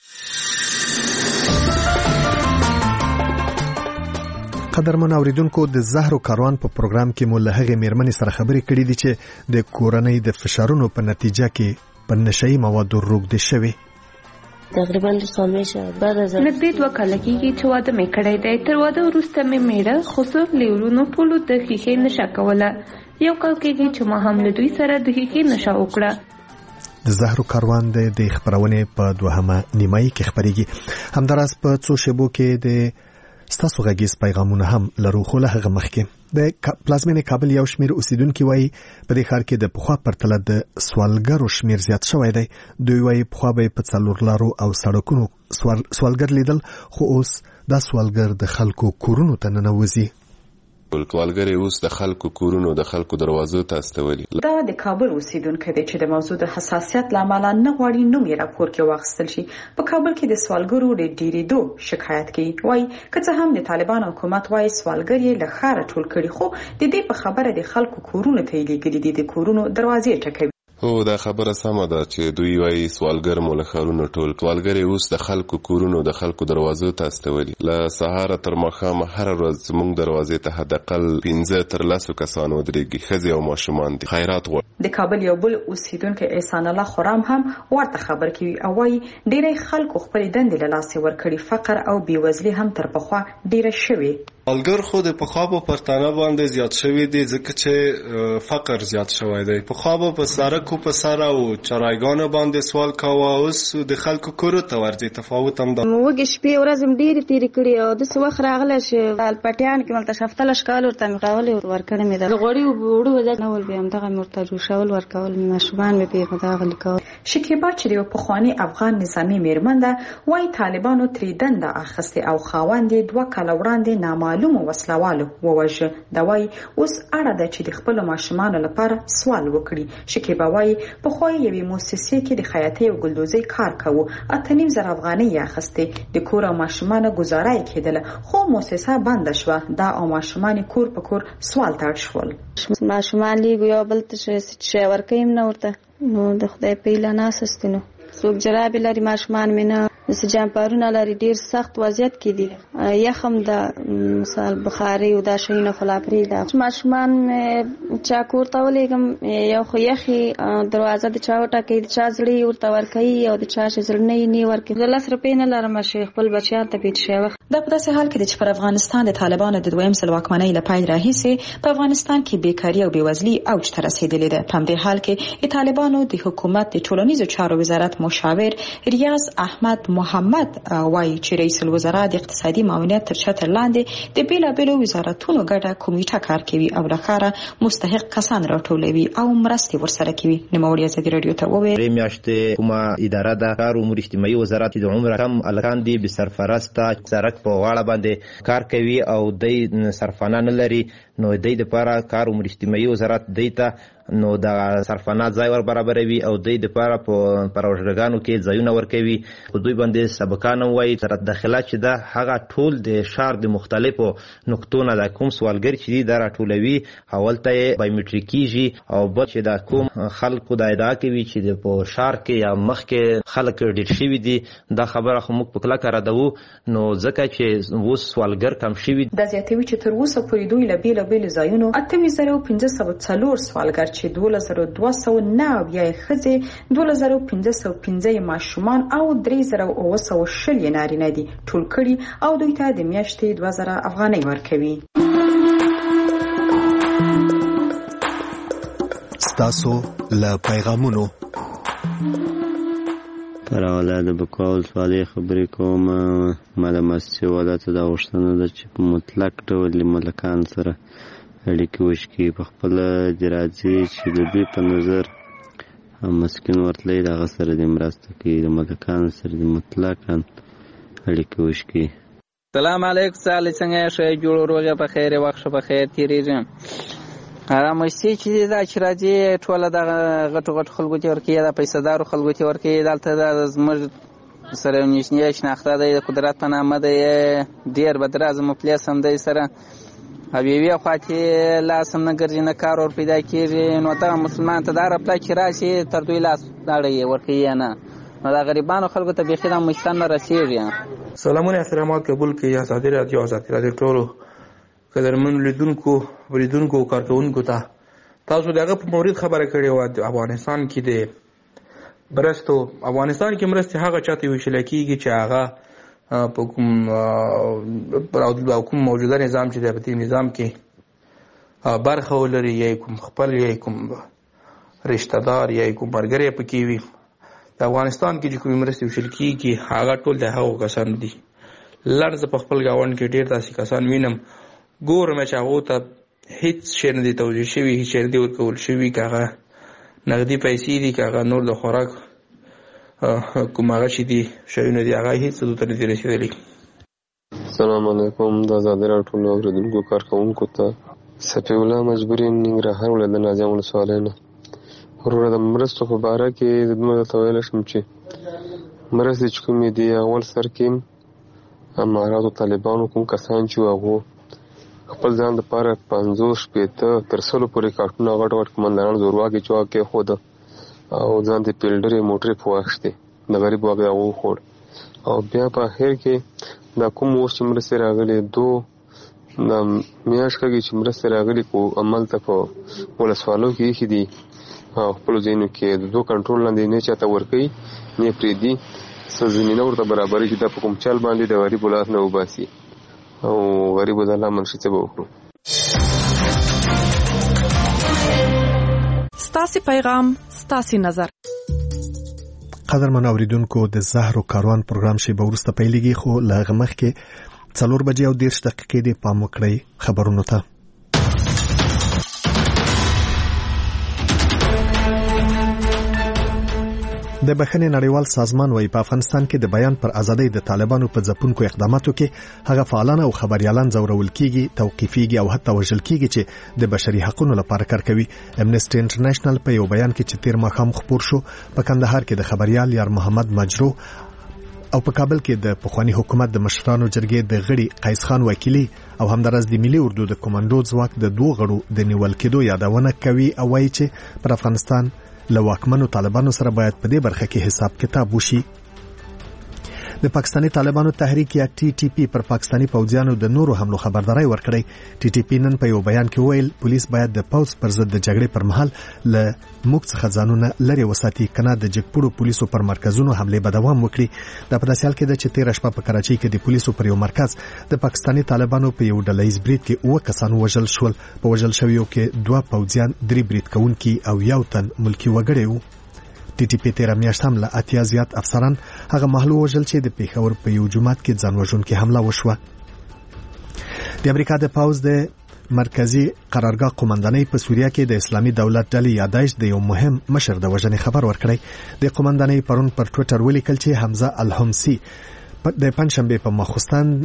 قدرمن اوریدونکو د زهرو کاروان په پروګرام کې مو له هغې میرمنې سره خبرې کړې دي چې د کورنۍ د فشارونو په نتیجه کې په نشهیي موادو روږدې شوې. تقریبا د سامیشه بعد از نږدې دوه کاله کېږي چې واده مې کړی دی. تر واده وروسته مې میړه خصوص لیورونو ټولو د ښیښې نشه کوله. یو کال کېږي چې ما هم له دوی سره د ښیښې نشه وکړه. د زهرو کاروان د د خبرونې په دوهمه نیمایي کې خبرېږي. همداراز په څو شیبو کې د ستاسو غږیز پیغامونه هم لرو، خو له هغه مخکې د پلازمینې کابل یو شمیر اوسیدونکو وایي په دې ښار کې د پخوا پرتله د سوالګرو شمیر زیات شوی دی. دوی وایي پخوا به په څلور لارو او سړکونو سوالګر لیدل، خو اوس دا سوالګر د خلکو کورونو ته ننوځي. ولکوالګر اوس د خلکو کورونو د خلکو دروازو ته استولي. دا د کابل اوسیدونکو دی چې د موضوع د حساسیت لامل نه غواړي نوم یې راپور کې واخیستل شي. په کابل کې د سوالګرو د ډیریدو شکایت کوي. وایي که څه هم د طالبان حکومت وایي سوالګر یې له ښاره ټول کړي، خو د دې په خبره د خلکو کورونو ته یې لېږلي دي، د کورونو دروازې ټکوي. هو دا خبره سمه ده چې دوی وايي سوالګر مو له ښارونو ټول سوالګر اوس د خلکو کورونو د خلکو دروازو ته استولي. له سهاره تر ماښامه هره ورځ زموږ دروازې ته حداقل پنځه تر لسو کسان ودرېږي، ښځې او ماشومان دي، خیرات غواړي. د کابل یو بل اوسیدونکی احسان الله خرام هم ورته خبر کوي او وايي ډېری خلکو خپل دندې له لاسه ورکړي، فقر او بیوزلي هم تر پخوا ډیره شوې. سوالګر خو د پخوا په پرتانه باندې زیات شوی دی ځکه چې فقر زیات شوی دی. پخوا به په سړکو په سر او چرایګانو باندې سوال کاوه، اوس د خلکو کورو ته ورځي. تفاوت هم ده. موږ شپې ورځ هم ډېرې تېرې کړي او داسې وخت راغلی چې الپټیان کې ملته شفتله شکول ورته مې کولې ورکړې مې ده. د غوړي وړو وځه نه ول بیا همدغه مې ورته جوشول ورکول، ماشومان مې پرې همدغه لیکول. شکیبا چې یو پخواني افغان نظامي میرمن ده وايي طالبانو ترې دنده اخیستې او خاوند یې دوه کاله وړاندې نامعلومو وسلوالو ووژه. دا وايي اوس اړه ده چې د خپلو ماشومانو لپاره سوال وکړي. شکیبا وايي پخوا یوې موسسې کې د خیاطۍ او ګلدوزۍ کار کوو، اته نیم زره افغانۍ یې اخیستې، د کور او ماشومانو ګزاره یې کېدله، خو موسسه بنده شوه. دا او ماشومان کور په کور سوال ته اړ شول. ماشومان لیږو یو بل ته شی ورکوي نه ورته، نو د خدای په ایله ناسستې نو څوک جرابې لري ماشومان مې نه داسې جامپارونه لري، ډېر سخت وضعیت کې دي. یخ هم د مثال بخاري او دا شیونه خو لا پرېږده. ماشومان مې چا کور ته ولېږم، یو خو یخي دروازه د چا وټاکوي، د چا زړه یې ورته ورکوي او د چا چې زړه نه یې نه ورکوي. زه لس روپۍ نه لرم چې خپل بچیان ته پېټ شی وخت. دا په داسې حال کې چې پر افغانستان د طالبانو د دویم ځل واکمنۍ له پیل راهیسې په افغانستان کې بیکاري او بېوزلي اوج ته رسېدلې ده. په همدې حال کې د طالبانو د حکومت د ټولنیزو چارو وزارت مشاور ریاض احمد محمد وايي چې رئیس الوزرا د اقتصادي معاونت تر چتر لاندې د بیلابېلو وزارتونو ګډه کمیټه کار کوي او له کاره مستحق کسان راټولوي او مرستې ورسره کوي. نوموړي ازادي راډیو ته وویل درې میاشتې کومه اداره ده کار امور اجتماعي وزارت د عمر کم الکان دي به سرپرسته سرک په غاړه باندې کار کوي او د صرفانه نه لري، نو د دې لپاره کار امور اجتماعي وزارت دیته نو د صرفانه ځای ور برابروي او د دې لپاره په پروژګانو کې ځایونه ورکوي. په دوی باندې سبقان وایي تر داخله چې دا هغه ټول د شهر د مختلفو نقطو نه د کوم سوالګر چې دا راټولوي حوالته بایومټریکیږي او بل چې دا کوم خلکو د ادعا کوي چې په شهر کې یا مخ کې خلک ډېر شوي دي. دا خبره خو موږ په کلکه ردوو، نو ځکه چې اوس سوالګر کم شوي. دا زیاتوي چې تر اوسه پورې دوی له بیلابېلو ځایونو اته ویشت زره پنځه سوه څلور سوالګر چې دولس زره دوه سوه نه بیا یې ښځې، دولس زره پنځه سوه پنځه یې ماشومان او درې زره اوه سوه شل یې نارینه دي ټول کړي او دوی ته د میاشتې دوه زره افغانۍ ورکوي. ستاسو له پیغامونو پر حواله د بکوا ولسوالۍ خبرې کوم. ما د مسجد والا ته دا غوښتنه ده چې په مطلق ډول له ملکان سره اړیکې وشي، په خپل جراځي چې د دوی په نظر مسکین ورتلی د هغه سره د مرسته کوي، د ملکانو سره د مطلقاً اړیکې وشي. سلام علیکم سالي څنګه ښه جوړ روغه په خیر وخت په خیر تیریږم. هغه مشتي چې دا چې راځي ټوله د غټو غټو خلکو ته ورکوي، د پیسهدارو خلکو ته ورکوي. دلته د زموږ سره نشنیه شناخته دی د قدرت په نامه دی، ډېر بدراز مفلس هم دی سره او یوې خواته لاس هم نه ګرځي نه کار ور پیدا کېږي. نو دغه مسلمان ته دا رپله چې راشي تر دوی لاس داړه ورکوي نه، نو د غریبانو خلکو ته بیخي دا مشتن نه رسېږي. سلامونه احترامات قبول کړئ ازادي راډیو ازادي راډیو ټولو قدرمن لیدونکو ولیدونکو او کارکوونکو ته. تاسو دغه په مورید خبره کړې وه د افغانستان کې د مرستو افغانستان کې مرستې هغه چاته ویشل کېږي چې هغه په کوم کوم موجوده نظام چې د دې نظام کې برخه ولري یا کوم خپل یا کوم رشتہ دار یا کوم مرګري پکې وي. د افغانستان کې چې کوم مرستې ویشل کېږي هغه ټول د هغو کسان دي. لړزه په خپل گاوند کې ډېر داسې کسان وینم ګورم چې هغو ته هیڅ شی نه دی توجیه شوي، هیڅ شی نه دی ورکول شوي، که هغه نغدي پیسې دي که هغه نور د خوراک کوم هغه چې دي شیونه دي هغه هیڅ څه ته نه دي رسېدلي. السلام علیکم د ازادي راډیو ټولو اورېدونکو کارکوونکو ته صفي الله مجبوري ننګرهار ولایت د نازیه ولسوالۍ نه. وروره د مرستو په باره کې زما درته ویلی شم چې مرستې چې کومې دي اول سر کې اماراتو طالبانو کوم کسان چې هغو خپل ځان دپاره پنځوس شپېته تر سلو پورې کارټونه غټ غټ قمندانان زورواکي چوک کېښوده او ځان ته پیلډر موټر په واخښتې د غریب واګه او خور او بیا په اخر کې دا کوم اوس چې مرسته راغلي دو د میاشت کې چې مرسته راغلي کو عمل تکو ولسوالو کې خې دي او خپل ځینو کې د دو کنټرول لاندې نه چاته ورکي نه پری دي سزمینه ورته برابرې چې د کوم چل باندې د غریب ولات نه وباسي او غریب د الله منشي څه وکړو. ستاسي پیغام ستاسي نظر. قدرمن اوریدونکو د زهر او کاروان پروګرام شی به ورسته پیلېږي خو لا غمخ کې څلور بجې او دېرش دقیقې د پام وکړئ خبرونو ته. د بخښنې نړیوال سازمان وايي په افغانستان کې د بیان پر ازادۍ د طالبانو په ځپونکو اقداماتو کې هغه فعالان او خبريالان ځورول کیږي، توقيفيږي او حتی وژل کیږي چې د بشري حقوقو لپاره کار کوي. امنيستي انټرنیشنل په یو بیان کې چې تیر ماښام خبر شو په کندهار کې د خبريال یار محمد مجرو او په کابل کې د پخوانی حکومت د مشرانو جرګې د غړي قیس خان وکیلی او همدارس د ملي اردو د کمانډو ځواک د دوه غړو د نیول کېدو یادونه کوي او وايي چې پر افغانستان له واکمنو طالبانو سره باید په دې برخه کې حساب کتاب وشي. د پاکستاني طالبانو تحریک یا ټي ټي پی پر پاکستاني پوځیانو د نورو حملو خبرداري ورکړې. ټي ټي پی نن په یو بیان کې ویل پولیس باید د پوځ پر ضد د جګړې پر مهال له موږ څخه ځانونه لري وساتي کنه د جګپړو پولیسو پر مرکزونو حمله به دوام وکړي. د پداسیال کې د چې تیر شپه په کراچۍ کې د پولیسو پر یو مرکز د پاکستاني طالبانو په یو ډلهیز برید کې اوه کسان وژل شول. په وژل شویو کې دوه پوځیان، درې برید کوونکي او یو تن ملکی وګړي وو. ټي ټي پی تیر میاشت هم له اتیا زیات افسران هغه محلو وژل چې د پیښور په یو جماعت کې ځان وژونکي حمله وشوه. د امریکا د پاوز د مرکزی قرارګاه قومندانۍ په سوریه کې د اسلامي دولت ډلې یادایش د یو مهم مشر د وژنې خبر ورکړی. د قومندانۍ پرون پر ټوئیټر ولیکل چې حمزه الحمصي د پنځشنبه په ماخوستان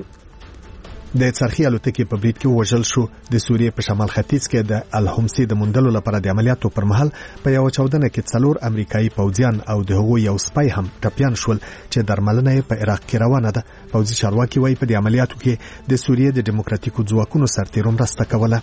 د څرخي الوتکې په برید کې وژل شو. د سوریې په شمال ختیځ کې د الحمصي د موندلو لپاره د عملیاتو پر مهال په یو چاودنه کې څلور امریکایي پوځیان او د هغوی یو سپای هم ټپيان شول چې درملنه یې په عراق کې روانه ده. پوځي چارواکي وايي په دې عملیاتو کې د سوریې د ډیموکراتیکو ځواکونو سرتیرو مرسته کوله.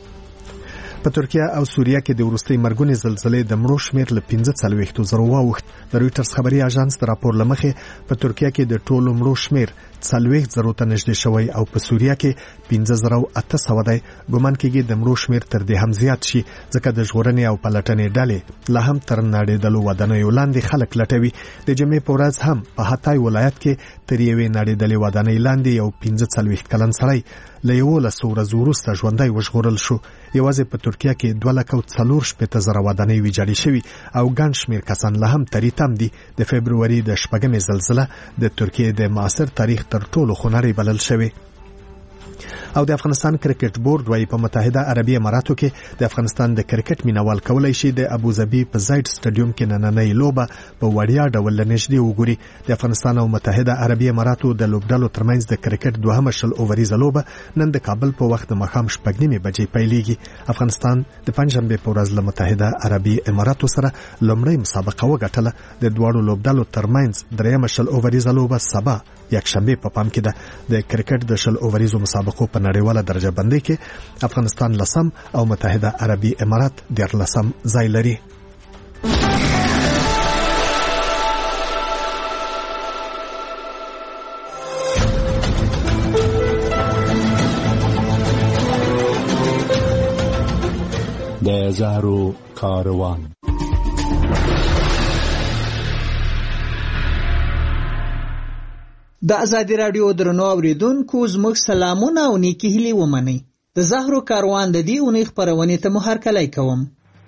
په ترکیه او سوریه کې د وروستي مرګونې زلزلې د مړو شمېر له پنځه څلوېښتو زرو واوښت. د رویټرز خبري اژانس د راپور له مخې په ترکیه کې د ټولو مړو شمېر څلوېښت زرو ته نږدې شوی او په سوریه کې پنځه زره او اته سوه دی. ګمان کېږي د مړو شمېر تر دې هم زیات شي ځکه د ژغورنې او پلټنې ډلې لا هم تر نړېدلو ودانیو لاندې خلک لټوي. د جمعې په ورځ هم په حتای ولایت کې تر یوې نړېدلې ودانۍ لاندې یو پنځه څلوېښت کلن سړی له یولسو ورځو وروسته ژوندی وژغورل شو. یوازې په ترکیه کې دوه لکه او څلور شپېته زره ودانۍ ویجاړې شوي او ګڼ شمېر کسان لا هم ترې تم دي. د فبروري د شپږمې زلزله د ترکیې د معاصر تاریخ تر ټولو خونړۍ بلل شوې. او د افغانستان کرکټ بورډ وايي په متحده عربي اماراتو کې د افغانستان د کرکټ مینوال کولای شي د ابوظبي په زاید سټاډیوم کې نننۍ لوبه په وړیا ډول نږدې وګوري. د افغانستان او متحده عربي اماراتو د لوبډلو ترمنځ د کرکټ دوهمه شل اووریزه لوبه نن د کابل په وخت د ماښام شپږ نیمې بجې پیلېږي. افغانستان د پنځشنبې په ورځ له متحده عربي اماراتو سره لومړی مسابقه وګټله. د دواړو لوبډلو ترمنځ درېیمه شل اووریزه لوبه سبا یکشنبه په پام کې ده. د کرکټ د شل اووریزو مسابقو په نړیواله درجه بندۍ کې افغانستان لسم او متحده عربي امارات دیارلسم ځای لري. د زهرو کاروان د ازادي رادیو درنو اوریدونکو زموږ سلامونه او نیکی هیلې ومنئ. د زهرو کاروان د دې اونۍ خپرونې ته مو هرکلی کوم.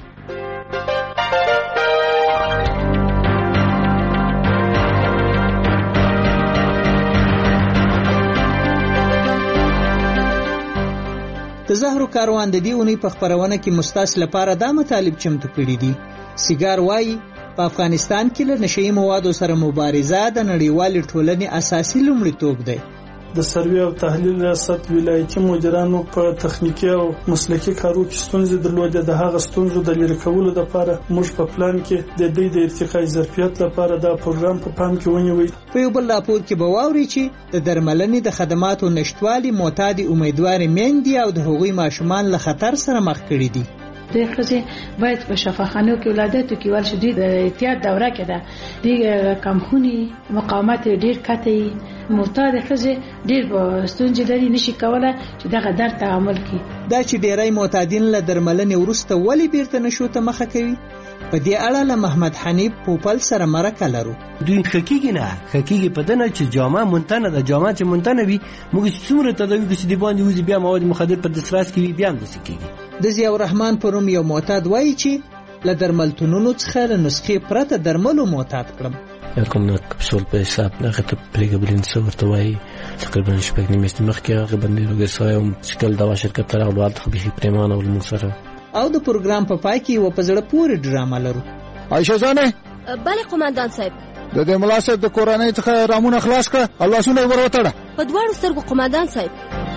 د زهرو کاروان د دې اونۍ په خپرونه کې مستاس لپاره دا مطالب چمتو کړي دي. سیګار وایي په افغانستان کې له نشئی موادو سره مبارزه د نړیوالې ټولنې اساسي لومړیتوب دی. د سروې او تحلیل ریاست ولایتي مدیرانو په تخنیکی او مسلکي کارو کې ستونزې درلودې. د هغه ستونزو د لرې کولو لپاره موږ په پلان کې د دې د ارتقای ظرفیت لپاره دا پروګرام په پام کې ونیوي. په یو بل راپور کې به واوري چې د درملنې د خدماتو نشټوالي معتاد امیدوار میندې او د هغوی ماشومان له خطر سره مخ کړي دي. د ښځې باید په شفاخانو کې ولادت کې ول شدي د احتیاط دوره کې ده د کمخوني مقاومت ډیر کته معتاد ښځې ډیر ستونزې لري نشي کولای چې دغه درد تعامل کړي. دا چې ډیری معتادین له درملنې وروسته ولی بیرته نشو ته مخه کوي په دې اړه له محمد حنیف پوپل سره مرکه لرو. دوی خکېږي نه خکېږي په دنه چې جامه مونتنه د جامه چې مونتنه وي موږ څومره تداوی کې دی باندې وځي بیا مواد مخدر په دسترس کې بیا هم دسي کېږي. د ضیاء الرحمن پروم یو معتاد وایي چې له درملتونونو څخه له نسخې پرته درملو معتاد کړم. یا کوم کپسول په حساب نه غته پریګبلین څو ورته وایي تقریبا شپږ نیمه مخکې هغه باندې روګه سایم شکل دوا شرکت تر هغه وخت به پریمانه ول سره او د پروګرام په پای کې و په زړه پورې ډرامه لرو. عائشہ جانې بله قومندان صاحب د دې ملاسب د کورنۍ څخه رامونه خلاص کړه الله سونه ورته په دواړو سترګو قومندان صاحب.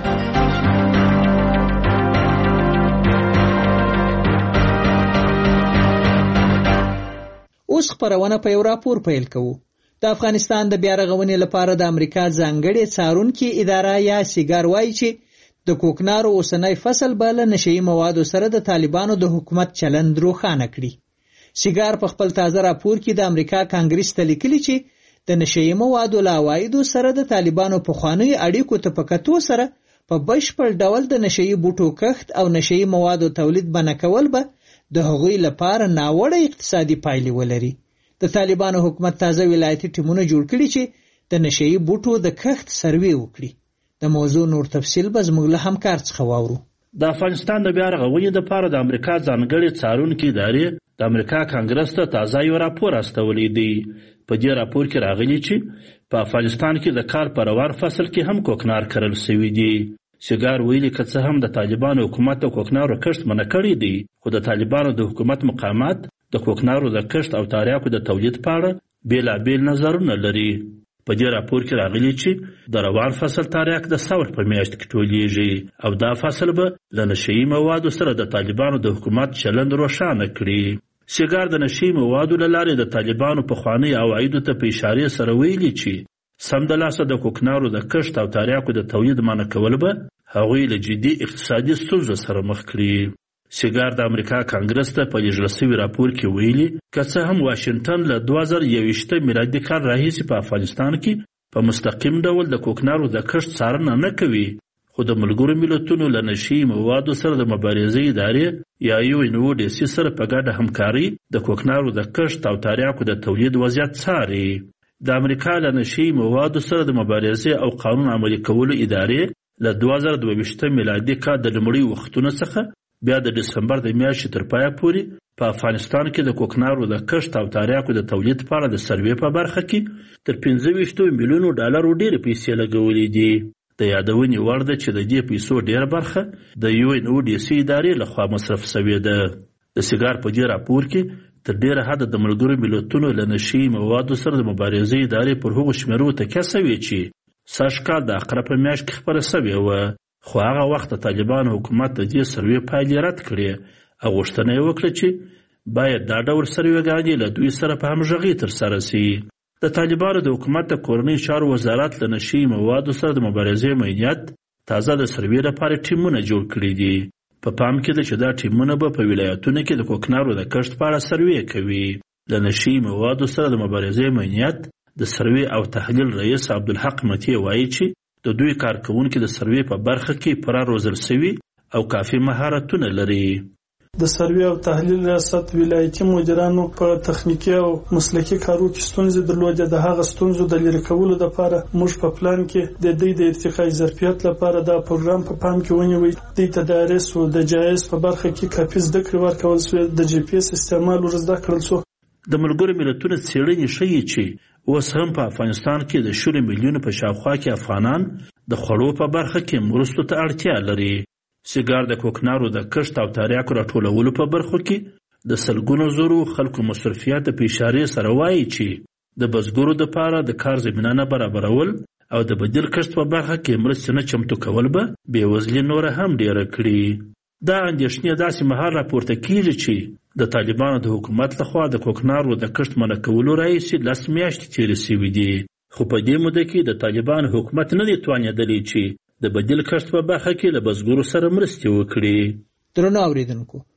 اوس خبرونه په یو راپور پیل کوو. د افغانستان د بیا رغونې لپاره د امریکا ځانګړې څارونکي اداره یا سیګار وایي چې د کوکنارو اوسنی فصل به له نشهیي موادو سره د طالبانو د حکومت چلند روښانه کړي. سیګار په خپل تازه راپور کې د امریکا کانګریس ته لیکلي چې د نشهیي موادو له عوایدو سره د طالبانو پخوانیو اړیکو ته په کتو سره په بشپړ ډول د نشهیي بوټو کښت او نشهیي موادو تولید بنه کول به د هغوی لپاره ناوړه اقتصادي پایلې ولري. د طالبانو حکومت تازه ولایتي ټیمونه جوړ کړي چې د نشهیي بوټو د کښت سروې وکړي. د موضوع نور تفصیل به زموږ له همکار څخه واورو. د افغانستان د بیا رغونې لپاره د امریکا ځانګړې څارونکي ادارې د امریکا کانګرس ته تازه یو راپور استولی دی. په دې راپور کې راغلي چې په افغانستان کې د کال په روان فصل کې هم کوکنار کرل شوی دی. سیګار ویلي که څه هم د طالبانو حکومت د کوکنارو کښت منع کړی دی خو د طالبانو د حکومت مقامات د کوکنارو د کښت او تاریاکو د تولید په اړه بېلابېل نظرونه لري. په دې راپور کې راغلي چې د روان فصل تاریاک د ثور په میاشت کې ټولیږي او دا فصل به له نشهیي موادو سره د طالبانو د حکومت چلند روښانه کړي. سیګار د نشهیي موادو له لارې د طالبانو پخواني عوایدو ته په اشارې سره ویلي چې سمدلاسه د کوکنارو د کښت او تاریاکو د تولید منع کول به هغوی له جدي اقتصادي ستونزو سره مخ کړي. سیګار د امریکا کانګرس ته په لیږل شوي راپور کې ویلي که څه هم واشنګټن له دوه زره یوویشت میلادي کال راهیسې په افغانستان کې په مستقیم ډول د کوکنارو د کښت څارنه نه کوي خو د ملګرو ملتونو له نشهیي موادو سره د مبارزې ادارې یا یو ان او ډي سي سره په ګډه همکاري د کوکنارو د کښت او تاریاکو د تولید وضعیت څاري. د امریکا له نشهیي موادو سره د مبارزې او قانون عملي کولو ادارې له دوه زره دوه ویشت میلادي کال د لومړي وختونو څخه بیا د دسمبر د میاشتې تر پایه پورې په افغانستان کې د کوکنارو د کښت او تاریاکو د تولید په اړه د سروې په برخه کې تر پنځه ویشت میلیونو ډالرو ډېرې پیسې لګولې دي. د یادونې وړ ده چې د دې پیسو ډېره برخه د یو ان او ډي سي ادارې لخوا مصرف شوې ده. د سیګار په دې راپور کې تر ډېره حده د ملګرو ملتونو له نشهیي موادو سره د مبارزې ادارې پر هغو شمیرو تکیه شوې چې سږ کال د عقرب په میاشت کې خپره شوې وه خو هغه وخت د طالبانو حکومت د دې سروې پایلې رد کړې او غوښتنه یې وکړه چې باید دا ډول سروېګانې له دوی سره په همغږۍ ترسره شي. د طالبانو د حکومت د کورنۍ چارو وزارت له نشهیي موادو سره د مبارزې معینیت تازه د سروې لپاره ټیمونه جوړ کړي دي. په پام کې ده چې دا ټیمونه به په ولایتونو کې د کوکنارو د کښت په اړه سروې کوي. له نشهیي موادو سره د مبارزې معینیت د سروې او تحلیل رئیس عبدالحق متی وایي چې د دوی کارکونکي د سروې په برخه کې پوره روزل شوي او کافي مهارتونه لري. د سروې او تحلیل ریاست ولایتي مدیرانو په تخنیکی او مسلکي کارو کې ستونزې درلودې. د هغه ستونزو د لرې کولو لپاره موږ په پلان کې د دې د ارتقای ظرفیت لپاره دا پروګرام په پام کې ونیوی. د تدارس او د جایز په برخه کې کافي زده کړې ورکول شوې. د جی پی اس استعمال ورزده کړل شو. د ملګرو ملتونو څېړنې ښیي چې اوس هم په افغانستان کې د شلو میلیونو په شاوخوا کې افغانان د خوړو په برخه کې مرستو ته اړتیا لري. سیګار د کوکنارو د کښت او تاریاکو راټولولو په برخو کې د سلګونو زرو خلکو مصرفیات په اشارې سره وایي چې د بزګرو دپاره د کار زمینه نه برابرول او د بدیل کښت په برخه کې مرستې نه چمتو کول به بېوزلي نوره هم ډېره کړي. دا اندېښنې داسې مهال راپورته کیږي چې د طالبانو د حکومت لخوا د کوکنارو د کښت منع کولو راهیسې لس میاشتې تېرې شوي دي خو په دې موده کې د طالبانو حکومت نه دی توانېدلی چې د بدیل کښت په برخه کې له بزګرو سره مرستې وکړي. درنو اورېدونکو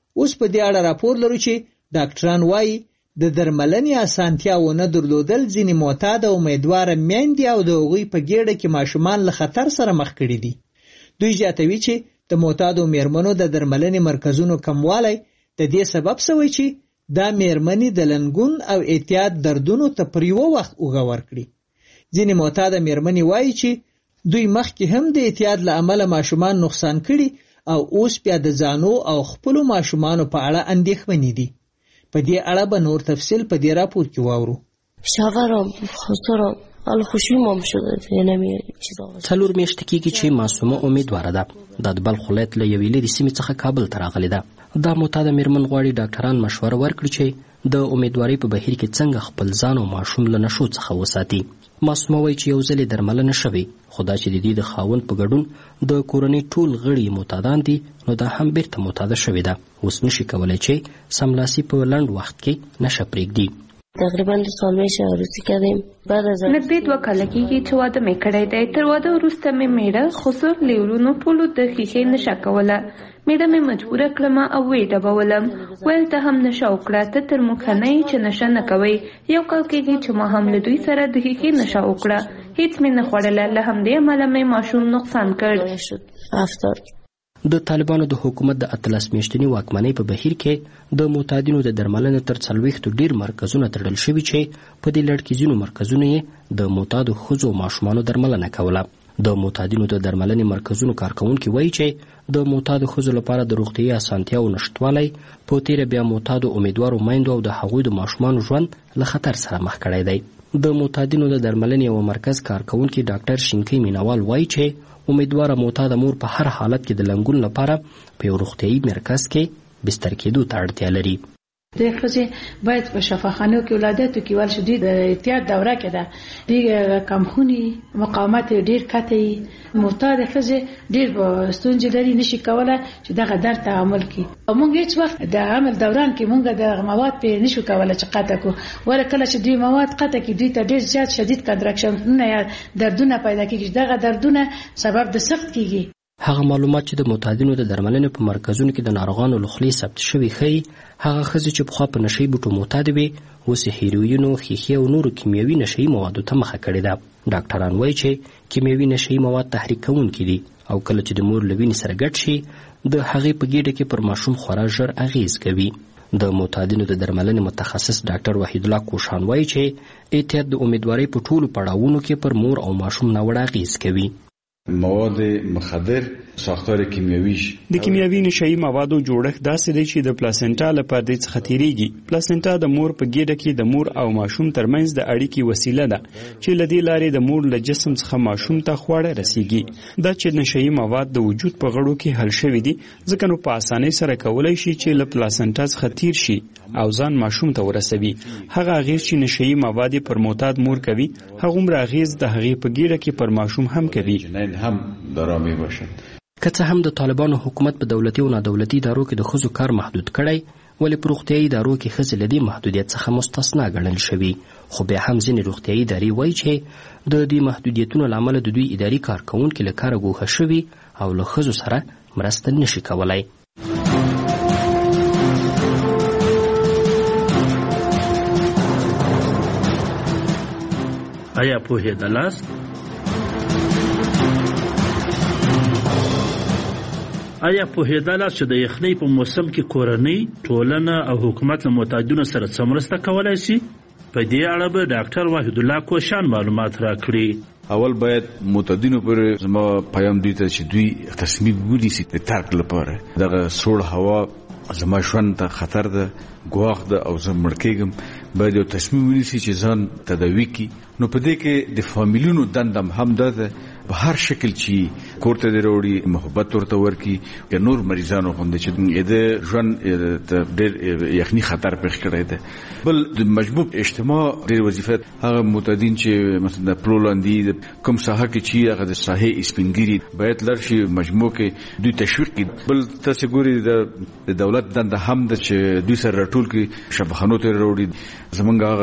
اوس په دې اړه راپور لرو چې ډاکټران وایي د درملنې اسانتیا ونه درلودل ځینې معتاد او امیدواره میندې او د هغوی په ګېډه کې ماشومان له خطر سره مخ کړي دي. دوی زیاتوي چې د معتادو میرمنو د درملنې مرکزونو کموالی د دې سبب شوی چې دا میرمنې د لنګون او اعتیاد دردونو ته پر یوه وخت اوږه ورکړي. ځینې معتاده میرمنې وایي چې دوی مخکې هم د اعتیاد له امله ماشومان نقصان کړي او اوس بیا د ځانو او خپلو ماشومانو په اړه اندېښمنې دي. په دې اړه به نور تفصیل په دې راپور کې واورو. شاغرم خسرم ال خوشیمم شده نمیاد چیزا. څلور میاشتې کېږي چې معصومه امیدواره ده. د بلخ ولایت له یوې لرې سیمې څخه کابل ته راغلې ده. دا معتاده میرمن غواړي ډاکټران مشوره ورکړي چې د امیدوارۍ په بهیر کې څنګه خپل ځان او ماشوم له نشو څخه وساتي. معصومه وایي چې یو ځل درملنه شوې، خو دا چې د دې د خاوند په ګډون د کورنۍ ټول غړي معتادان دي، نو دا هم بیرته معتاده شوې ده. اوس نشي کولی چې سملاسي په لنډ وخت کې نشه پرېږدي. تقریبا دو سال میشه عروسی کردیم. بعد از نږدې دوه کاله کېږي چې واده مې کړی دی. تر واده وروسته مې میړه خسر لیورونو ټولو د ښیښې نشه کوله. میړه مې مجبوره کړم او ویې ډبولم. ویل ته هم نشه وکړه، ته تر موږ ښه نه یې چې نشه نه کوئ. یو کال کېږي چې ما هم له دوی سره د ښیښې نشه وکړه. هیڅ مې نه خوړله. له همدې امله مې ماشوم نقصان کړ. د طالبانو د حکومت د اتلس میاشتني واکمنۍ په بهیر کې د معتادینو د درملنې تر څلوېښتو ډیر مرکزونه تړل شوي چې په دې لړ کې ځینو مرکزونو یې د معتادو ښځو او ماشومانو درملنه کوله. د معتادینو د درملنې مرکزونو کارکوونکي وایي چې د معتادو ښځو لپاره د روغتیايي اسانتیاو نشتوالی په تیره بیا معتادو امیدوارو میندو او د هغوی د ماشومانو ژوند له خطر سره مخ کړی دی. د معتادینو د درملنې یو مرکز کارکوونکي ډاکټر شینکۍ مینوال وایي چې امیدواره معتاده مور په هر حالت کې د لنګون لپاره په یو روغتیايي مرکز کې بستر کېدو ته اړتیا لري. د ښځې باید په شفاخانو کې ولادتو کې ول شي. د احتیاط دوره کې ده، د کمخوني مقاومت ډیر کته معتاده ښځې ډیر ستونزې لري، نشي کوله چې دغه درد تعامل کړي. او موږ هیڅ وخت د عمل دوران کې موږ د مواد په نشو کوله چې قطع کو ولا کله چې دوی مواد قطع کړي دوی ته ډیر زیات شدید کنټراکشن یا دردونه پیدا کیږي. دغه دردونه سبب د سخت کیږي. هغه معلومات چې د معتادینو د درملنې په مرکزونو کې د ناروغانو له خولې ثبت شوي ښیي هغه ښځې چې پخوا په نشهیي بوټو معتادې وې اوس یې هیروینو، ښیښې او نورو کیمیاوي نشهیي موادو ته مخه کړې ده. ډاکټران وایي چې کیمیاوي نشهیي مواد تحریک کوونکي دي او کله چې د مور له وینې سره ګډ شي د هغې په ګېډه کې پر ماشوم خورا ژر اغېز کوي. د معتادینو د درملنې متخصص ډاکټر وحید الله کوشان وایي چې احتیاط د امیدوارۍ په ټولو پړاوونو کې پر مور او ماشوم ناوړه اغېز کوي. مواد مخدر ساختار کیمیاویش د کیمیاوي نشهیي موادو جوړښت داسې دی چې د پلاسنټا له پردې څخه تیریږي. پلاسنټا د مور په ګېډه کې د مور او ماشوم ترمنځ د اړیکې وسیله ده چې له دې لارې د مور له جسم څخه ماشوم ته خواړه رسیږي. دا چې نشهیي مواد د وجود په غړو کې حل شوي دي ځکه نو په اسانۍ سره کولی شي چې له پلاسنټا څخه تیر شي او ځان ماشوم ته ورسوي. هغه اغېز چې نشهیي مواد پر معتاد مور کوي هغومره اغېز د هغې په ګېډه کې پر ماشوم هم کوي. هم درامی باشد. که څه هم د طالبانو حکومت په دولتي او نادولتي ادارو کې د ښځو کار محدود کړی، ولې په روغتیايي ادارو کې ښځې له دې محدودیت څخه مستثنا ګڼل شوي. خو بیا هم ځینې روغتیايي ادارې وایي چې د دې محدودیتونو له امله د دوی اداري کارکوونکي له کاره ګوښه شوي او له ښځو سره مرسته نشي کولی. آیا پوهېدلاست آیا پوهېدلاست چې د یخنۍ په موسم کې کورنۍ، ټولنه او حکومت له معتادینو سره څه مرسته کولی شي؟ په دې اړه به ډاکټر وحید الله کوشان معلومات راکړي. اول باید معتادینو پر زما پیام دوی ته چې دوی تصمیم ونیسي د ترک لپاره. دغه سوړ هوا زما ژوند ته خطر ده، ګواښ ده او زه مړ کېږم. باید یو تصمیم ونیسي چې ځان تداوي کړي. نو په دې کې د فامیلونو دندم هم دا ده په هر شکل چې کور ته دې راوړي محبت ورته ورکړي. که نور مریضانو غوندې چې د ژوند ته ډېر یخني خطر پېښ کړی دی. بل د مجموع اجتماع ډېر وظیفه هغه معتادین چې مثلا د پلولاندي کوم ساحه کې چې هغه د ساحې سپینګیري باید لر شي مجموع کې دوی تشویق کړي. بل تاسې ګوري د دولت دنده هم ده چې دوی سره راټول کړي شفاخانو ته راوړي. زمونږ هغه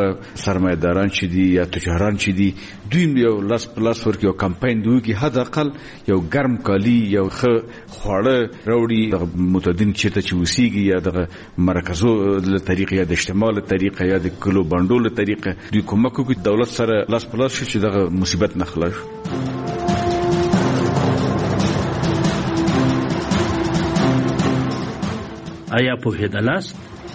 سرمایه‌داران چې دي یا تجاران چې دي دوی یو لاس په لاس ورکړي او کمپاین دوی کې حد اقل یو ګرم کالی یو ښه خواړه راوړي د متدین چیرته چې وسیږي یا د مرکزو له طریقې یا د اجتماع له طریقې یا د کلو بانډو له طریقې دوی کومک وکړي دولت سره لاس په لاس شي چې دغه مصیبت نه خلاص شي. آیا پوهېدلاست؟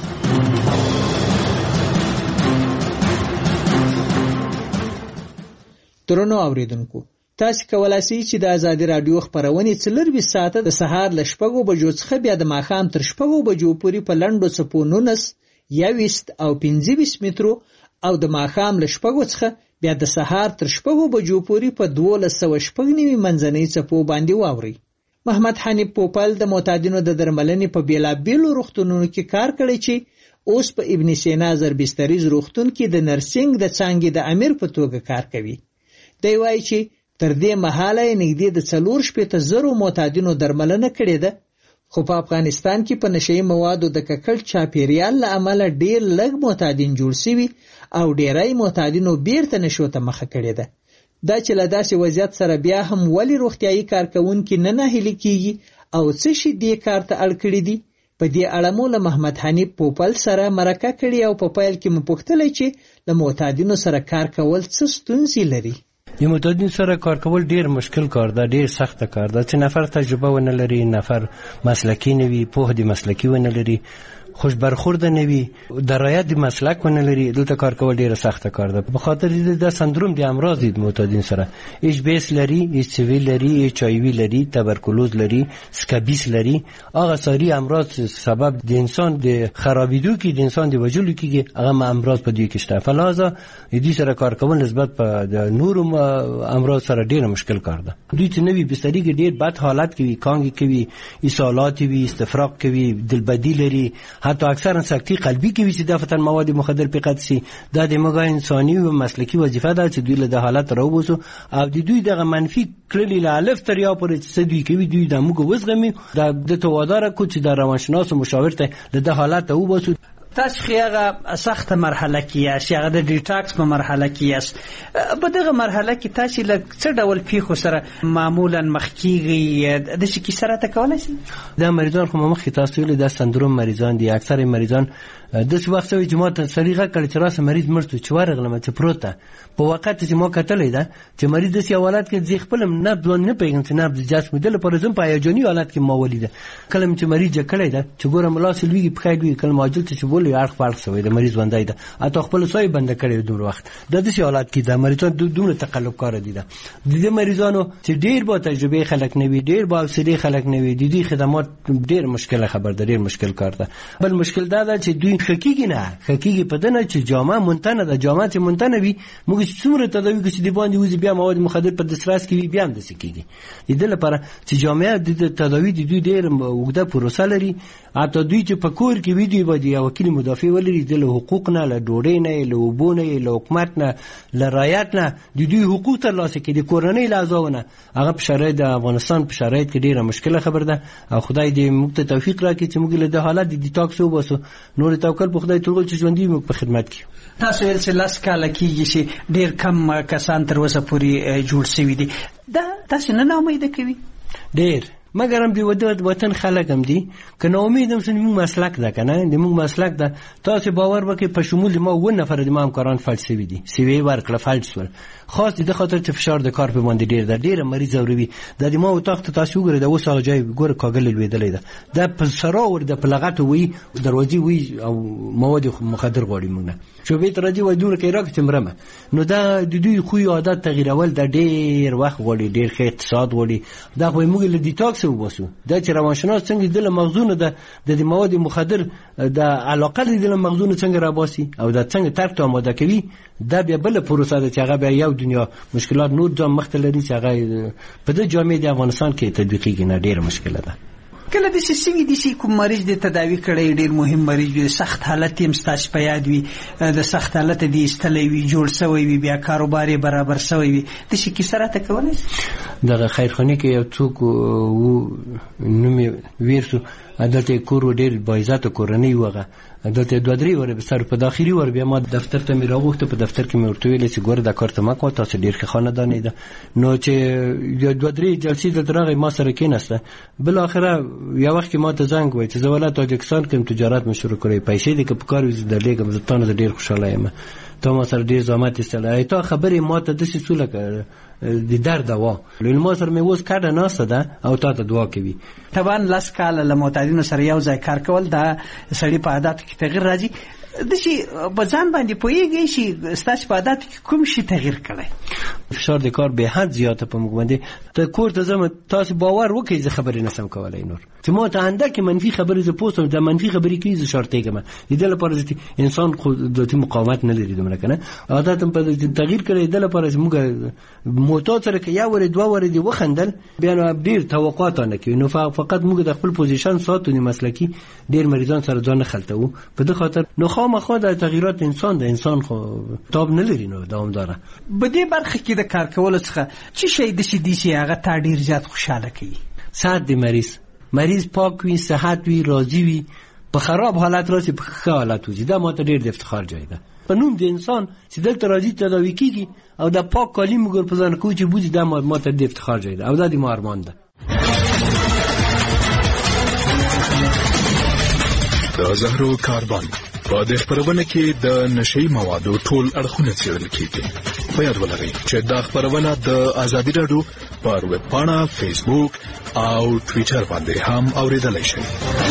درنو اوریدونکو، تاسو کولای شئ چې د ازادي رادیو خبرونه څلور ساعته د سهار ل شپږو بجو څخه بیا د ماښام تر شپږو بجو پورې په لنډو څپو نونس یويست او پنځه ویشت مترو او د ماښام ل شپږو څخه بیا د سهار تر شپږو بجو پورې په دولس سوه شپږ نوي منځنۍ څپو باندې واوري. محمد حنیف پوپل د معتادینو د درملنې په بیلابیلو روغتونونو کې کار کړی چې اوس په ابن سینا زربستریز روغتون کې د نرسنګ د څانګې د امیر په توګه کار کوي. دی وایي چې تر دې مهاله نږدې د څلور شپېته زرو معتادینو درملنه کړې ده، خو په افغانستان کې په نشهیي موادو د ککړ چاپیریال له امله ډېر لږ معتادین جوړ شوي او ډېری معتادینو بیرته نشو ته مخه کړې ده. دا چې له داسې وضعیت سره بیا هم ولې روغتیایي کارکوونکي نه ناهیلي کیږي او څه شي دې کار ته اړ کړي دي، په دې اړه مو له محمد حنیف پوپل سره مرکه کړې او په پیل کې مو پوښتلی چې له معتادینو سره کار کول څه ستونزې لري. د معتادین سره کار کول ډیر مشکل کار ده، ډیر سخت کار ده چې نفر تجربه ونه لري، نفر مسلکی نه وي، پوه دي مسلکی ونه لري، خوش برخورد نه وي، درایت د مسلک ونه لري، دلته کار کول ډیر سخت کار ده. په خاطر دې د سندروم د امراض د معتادین سره ایچ بی اس لري، ایچ سی وی لري، ایچ آی وی لري، تبرکلوز لري، سکابیس لري. هغه ساری امراض سبب د انسان د خرابېدو کې د انسان د وجلو کې هغه امراض په دې کې شته. فلازا دې سره کار کول نسبت په د نورو امراض سره ډیر مشکل کار ده. دوی چې نوی بستری کې ډیر بد حالت کوي، کانګي کوي، اسهالات وي، استفراغ کوي، دلبدی لري، حتی اکثرا سکتی قلبی کوي چې د فتن مواد مخدر په قد سي. دا د موږ انساني او مسلکی وظیفه ده چې دوی له حالت راوباسو او د دوی دغه منفي کړلې له الف تر یا پورې چې دوی کوي دوی د موږ وزغمي د توادار کو چې د روانشناس او مشاور ته د حالت راوباسو. تاسو خیاغه سخت مرحله کې یا هغه د ډیټاکس په مرحله کې یاست. په دغه مرحله کې تاسو له څه ډول پیښو سره معمولا مخ کیږي؟ د شي کې سره تکولای شي دا مریضان خو مخ تاسو له د سندروم مریضان دي. اکثر مریضان د څه وخت وي چې ما ته سلیقه کړی چې راسه مریض مرته چې ورغلم چې پروته په وخت چې ما کتلې ده چې مریض د سی حالت کې ځخ خپل نه ځون نه پیګن چې نه جسم دل پر زم په یوجنی حالت کې ما ولیده کلم چې مریض کړی ده چې ګورم لاس لوي په خایډ وی کلم اجل چې بوله یارخ فرق سوی د مریض باندې ده اته خپل سوی بند کړی دوه وخت د دې حالت کې د مریضان دوه تقلب کار دي ده د دې مریضانو چې ډیر با تجربه خلک نه وي ډیر با سری خلک نه وي د دې خدمات ډیر مشکل خبر ده ډیر مشکل کار ده. بل مشکل دا ده چې دوی حقیقي نه حقیقي په دنه چې جامه مونتنه ده جامه چې مونتنه وي موږ څومره تداوی چې دی باندې وزي بیا مواد مخدر په دسترس کې بیا هم د سکیږي د دې لپاره چې جامعه د تداوی د دوی ډیر وګړه پروسه لري. اته دوی چې په کور کې وی دی باندې یو وکیل مدافع ولري د حقوق نه له ډوډۍ نه له وبونه له حکومت نه له رعایت نه د دوی حقوق تر لاسه کې د کورنۍ لازمونه هغه په شرایط د افغانستان په شرایط کې ډیره مشکله خبر ده او خدای دې موږ ته توفیق راکړي چې موږ له د حالت د ډیټاکس وباسو. نور توکل په خدای ټول چې ژوندۍ موږ په خدمت کې. تاسو یې چې لاس کاله کېږي چې ډیر کم کسان تر اوسه پورې جوړ شوي دي دا تاسو نه امید کوي ډیر مګر هم دی ود وطن خلک هم دي کنه امید هم سن مسلک ده کنه د موږ مسلک ده. تاسو باور وکړئ په شمول ما و نفر د ما همکاران فلسفي دي سی وی ورکړه فلسفه خاص د خاطر چې فشار د کار په باندې ډیر ده ډیر مریض اوروي د ما او تخت تاسو وګورئ د وسه جای ګور کاغل لویدلې ده د په سرا ور د پلغت وی دروازې وی او مواد مخدر غوړي مونږ شو به تر دې وای دور کې راکې تمرمه نو دا د دوی خو عادت تغیرول د ډیر وخت غوړي ډیر ښه اقتصاد غوړي دا خو موږ له ډیټاکس وباسو دا چې روانشناس څنګه د مغزونه ده د مواد مخدر د علاقه د مغزونه څنګه را باسي او دا څنګه ترک ته آماده کوي دا بیا بل پروسه ده چې هغه بیا یو دنیا مشکلات نور ځم مختلفي چې هغه په د جامعه د افغانستان کې تطبیقي نه ډیر مشکله ده. کله د سیمې د سې کوم مریض د تداوی کړي ډیر مهم مریض وي سخت حالت یې مستاش په یاد وي د سخت حالت د استلوي وي جوړ شوی وي بیا کاروبار برابر شوی وي د شي کې سره تکولای د خیرخانه کې یو څوک وو نومي ویرسو دلته کور ډیر بایزات کورنۍ وغه دلته دوه درې ور به سر په داخلي ور بیا ما دفتر ته مې راغوښته په دفتر کې مې ورته ویل چې ګوره دا کار ته ما کوه تاسو ډیر ښه خاندان ده نو چې دوه درې جلسې د درغه ما سره کېناسته بل اخره یو وخت ما ته زنګ وای چې زه ولایت تاجکستان کې تجارت مې شروع کړې پیسې دې که په کار وځي د لګم زه تاسو ډیر خوشاله یم ته ما سره ډیر زحمت استلای ته خبرې ما ته د څه سوله کړ د درد دوا لول ما سره مې وس کاډه ناسته ده او تا ته دعا کوي طبعا لاس کال له معتادینو سره یو ځای کار کول دا سړی په عادت کې تغیر راځي د شي په ځان باندې پوهیږي چې ستاسو په عادت کې کوم شي تغیر کړي فشار د کار به حد زیاته په موږ باندې ته کور ته زم تاسو باور وکړئ زه خبرې نسم کولای نور چې ما ته انده کې منفي خبرې ز پوسټم د منفي خبرې کې ز شرطه کوم د لپاره چې انسان خو د مقاومت نه لري دومره کنه عادت په تغیر کړي د لپاره چې موږ موټو سره کې یا ور دوه ور دی وخندل بیا نو ډیر توقعات نه کوي نو فقط موږ د خپل پوزیشن ساتو نه مسلکی ډیر مریضان سره ځان خلتو په دغه خاطر نو خامخا د تغیرات انسان د انسان خو تاب نه لري نو دوامدار په دې برخه کې د کار کول څخه چې شي د شي دي چې هغه تا ډیر زیات خوشاله کوي صحت دی مریض مریض پاک وي صحت وي راضي وي په خراب حالت راسي په ښه حالت وځي دا ماته ډیر د افتخار ځای ده په نوم د انسان چې دلته راځي تداوي کیږي او د پاک کالي موږ په ځان کوی چې بوزي دا ماته د افتخار ځای ده او دا د ما ارمان ده د زهرو کاروان په دې خبرونه کې د نشئی موادو ټول اړخونه څېړل کیږي په یاد ولرئ چې دا خبرونه د ازادي راډیو پر ویب پاڼه فیسبوک او ټویټر باندې هم اوریدلای شئ.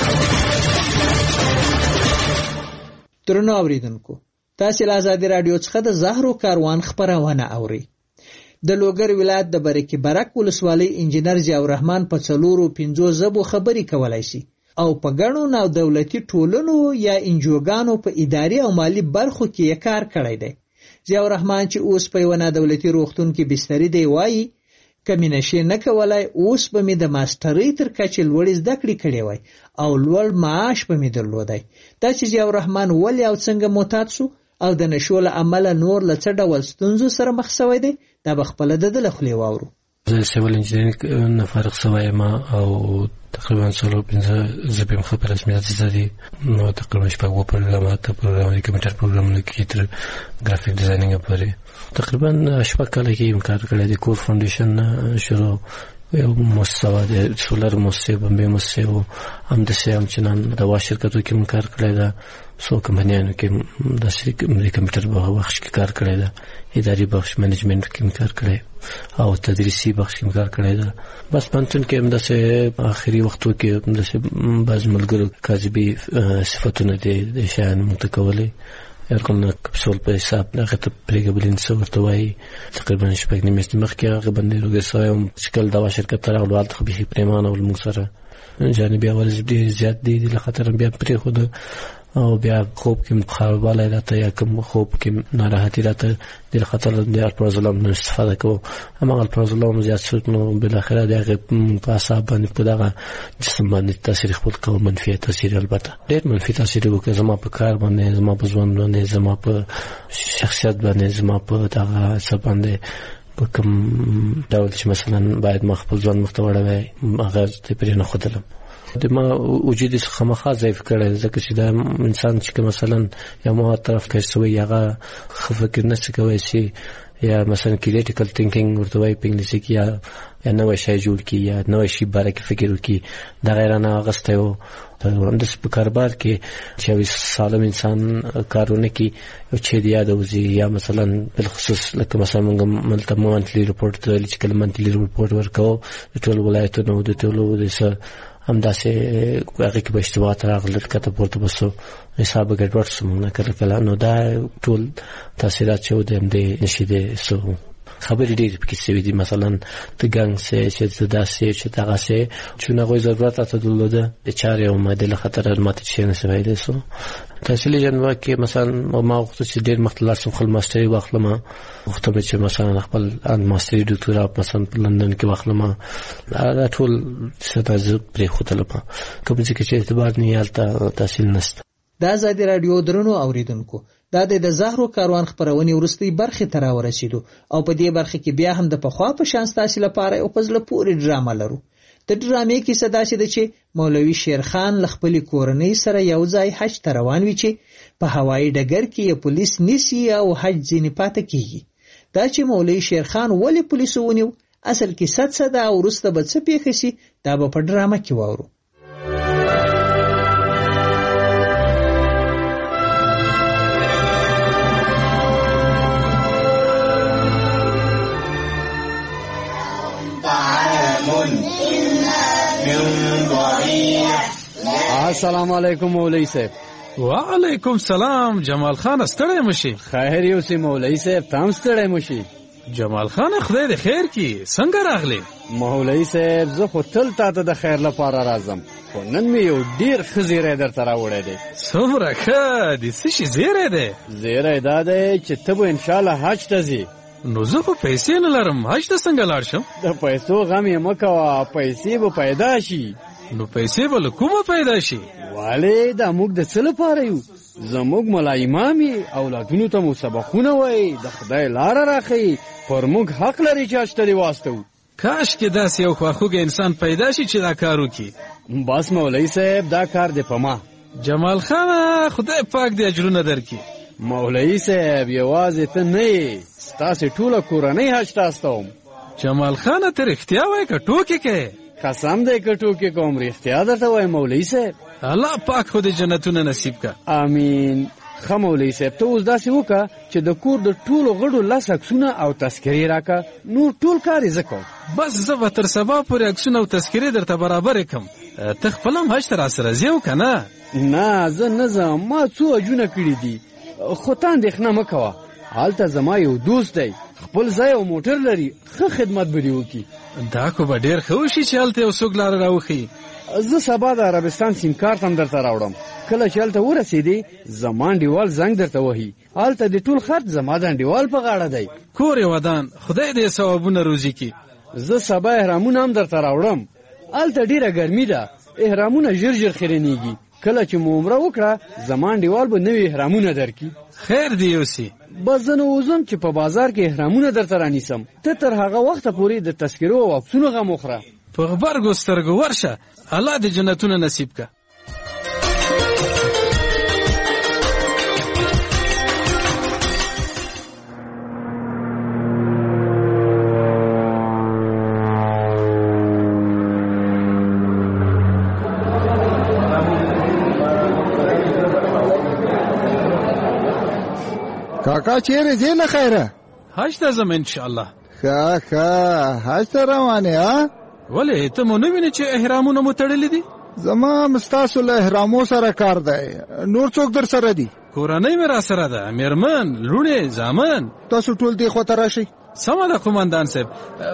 درنو اوریدونکو تاسو له ازادي راډیو څخه د زهرو کاروان خبرونه اورئ. د لوګر ولایت د برکې برک ولسوالۍ انجنیر ضیاء الرحمن په څلورو پنځو ژبو خبري کولای شي او په ګڼو نو دولتي ټولنو یا انجوګانو په اداري او مالی برخو کې کار کړی دی. ضیاء الرحمن چې اوس په یو نه دولتي روغتون کې بستری دی وایي کمی نشي نه کولای اوس به می د ماسترۍ تر کچې لوړې زده کړې کړې وای او لوړ معاش به می درلودای. دا چې ضیاء الرحمن ولې او څنګه معتاد شو او د نشو له امله نور له څه ډول ستونزو سره مخ شوی دی دا به خپله د ده له خولې واورو. زه سیول انجینرینګ نه فارغ شوی یم او تقریبا څلور پنځه زه په خپل رسمیت زده دي نو تقریبا شپږ اووه پروګرامونه ته پروګرامونه کمپیوټر پروګرامونه کې تر ګرافیک ډیزاینینګ پورې تقریبا شپږ کاله کې کار کړی دی. کور فاونډیشن شروع یو مؤسسه د سولر مؤسسه بمبې مؤسسه او هم د سیام چنان د وا شرکتو کې کار کړی دی سو کمپنیانو کې د شرکت کمپیوټر په بخش کې کار کړی دی اداري بخش منیجمنت کې کار کړی او تدریسي بخش کې کار کړی دی. بس پنځون کې هم د سه اخري وختو کې د سه باز ملګرو کاذبي صفاتونه دي د شان متکولي کوم کپسول په حساب هغه ته پریګبلین څو ورته وایي تقریبا شپږ نیمه مخکې هغه باندې لوګي سویم شکل دا شرکت تر اول ته به پریمانه ول موږ سره جانبي اول ډیر زیات دي د خطر بیا پرې خود او بیا خوب کې مخاوباله راته یا کوم خوب کې ناراحتي راته د خطر د الپرازولام نه استفاده کوو اما الپرازولام زیات شوت نو بل اخره دغه په حساب باندې په دغه جسم باندې تاثیر خپل کوم منفي تاثیر البته ډېر منفي تاثیر وکړي زما په کار باندې زما په ژوند باندې زما په شخصیت باندې زما په دغه څه باندې په کوم ډول چې مثلا باید ما خپل ځان مختوړوي هغه ته پرې نه خدلم د ما وجود څخه مخه ضعیف کړي ځکه چې دا انسان چې مثلا یا مو طرف کې سوی هغه فکر نه کوي چې یا مثلا کریټیکل تھینکینګ ورته وایي په انګلیسي کې یا یا نو شي جوړ کی یا نو شي باره کې فکر وکي دا غیر نه غسته یو د کاروبار کې چې سالم انسان کارونه کې او چې دی یادوي یا مثلا بل خصوص لکه مثلا موږ ملته مونتلی رپورټ ته چې کله مونتلی رپورټ ورکاو د ټول ولایتونو د ټولو د هم داسې هغه کې به اشتباهات راغلل کته پورته بسو حساب ګډوډ سمونه کړل کله نو دا ټول تاثیرات چې ودم دي نشي دي سو خبرې ډېرې پکې سوي دي مثلا د ګنګ سه چې داسې چې هغه سه چې نه غوي ضرورت ته درلوده د چارې او ماده خطر ماته شي نه سوي دي سو تحصیل جنوا کې مثلا ما وخت چې ډېر مختلف سو خپل ماستري واخلم وخت به چې مثلا خپل ان ماستري ډاکټرا مثلا لندن کې واخلم دا ټول څه ته پرې خوتل په کوم چې اعتبار نه یالته تحصیل نشته. دا ازادي رادیو درنو اوریدونکو دا د زهرو کاروان خبرونې ورستۍ برخه تر ورسېدو او په دې برخه کې بیا هم د پخوا په شان تاسو لپاره او پزله پوری ډرامه لرو. د ډرامې کیسه داسې ده چې مولوي شیرخان له خپلې کورنۍ سره یو ځای حج ته روان وي چې په هوایي ډګر کې یې پولیس نیسي او حج ځینې پاتې کیږي. دا چې مولوي شیرخان ولې پولیسو ونیو اصل کیسه څه ده او وروسته به څه پیښه شي دا به په ډرامه کې واورو. السلام علیکم مولوی صاحب. وعلیکم سلام جمال خان. ستړی مشي؟ خیر یو سي مولوی صاحب، تام ستړی مشي. جمال خان خدای دې خیر کی، څنګه راغلی؟ مولوی صاحب زه خو تل تاته د خیر لپاره راځم، خو نن مې یو ډیر ښه زیری درته راوړی دی. څومره ښه دی؟ څه شي زیری دی؟ زیری دا دی چې ته به انشاءالله حج ته ځې. نو زه خو پیسې نه لرم، حج ته څنګه لاړ شم؟ د پیسو غم یې مه کوه، پیسې به پیدا شي. نو پیسې به له کومه پیدا شي؟ والې دا موږ د څه لپاره یو؟ زموږ ملا امام یې، اولادونو ته مو سبقونه وایي، د خدای لاره راښیي، پر موږ حق لري چې حج ته دې واستوو. کاشکې داسې یو خواخوږی انسان پیدا شي چې دا کار وکړي. بس مولوی صاحب دا کار دې په ما. جمال خان خدای پاک دې اجرونه درکړي. مولوی صاحب یوازې ته نه یې، ستاسې ټوله کورنۍ حج ته استوم. جمال خان ته رښتیا وایې که ټوکې کوې؟ قسم دی که ټوکې کوم، رښتیا درته وایم مولوی صاحب. الله پاک خو دې جنتونه نصیب که. امین. ښه مولوی صاحب ته اوس داسې وکړه چې د کور د ټولو غړو لس عکسونه او تذکرې راکړه، نور ټول کار یې زه کوم. بس زه به تر سبا پورې عکسونه او تذکرې درته برابرې کړم. ته خپله هم حج ته راسره ځې او که نه؟ نه زه نه ځم، ما څو حجونه کړي دي، خو ته اندېښنه مه کوه. هلته زما یو دوست دی، خپل ځای او موټر لري، ښه خدمت به دې وکړي. دا خو به ډېر ښه وشي چې هلته یو څوک لاره راوښیي. زه سبا د عربستان سیم کارت هم درته راوړم. کله چې هلته ورسېدې زما انډیوال زنګ درته وهي، هلته د ټول خرڅ زما د انډیوال په غاړه دی. کور یې ودان، خدای دې ثوابونه روزي کړي. زه سبا احرامونه هم درته راوړم. هلته ډېره ګرمي ده، احرامونه ژر ژر خیرنېږي. کله چې مو عمره وکړه زما انډیوال به نوي احرامونه درکړي. خیر دی یوسي. بس زه نو وځم چې په بازار کې احرامونه درته رانیسم، ته تر هغه وخته پورې د تذکرو او عکسونو غم وخوره. په غبرګو سترګو ورشه، الله دې جنتونه نصیب که. کاکا چیرې ځې نه خیره؟ حج ته ځم انشاءالله. ښه ښه حج ته روان یې؟ ها ولې ته مو نه وینې چې احرامونه مو تړلي دي؟ زما هم ستاسو له احرامو سره کار دی، نور څوک در سره دي؟ کورنۍ مې را سره ده، مېرمن، لوڼې، زامن. تاسو ټول دې خوا ته راشئ. سمه ده قومندان صاحب.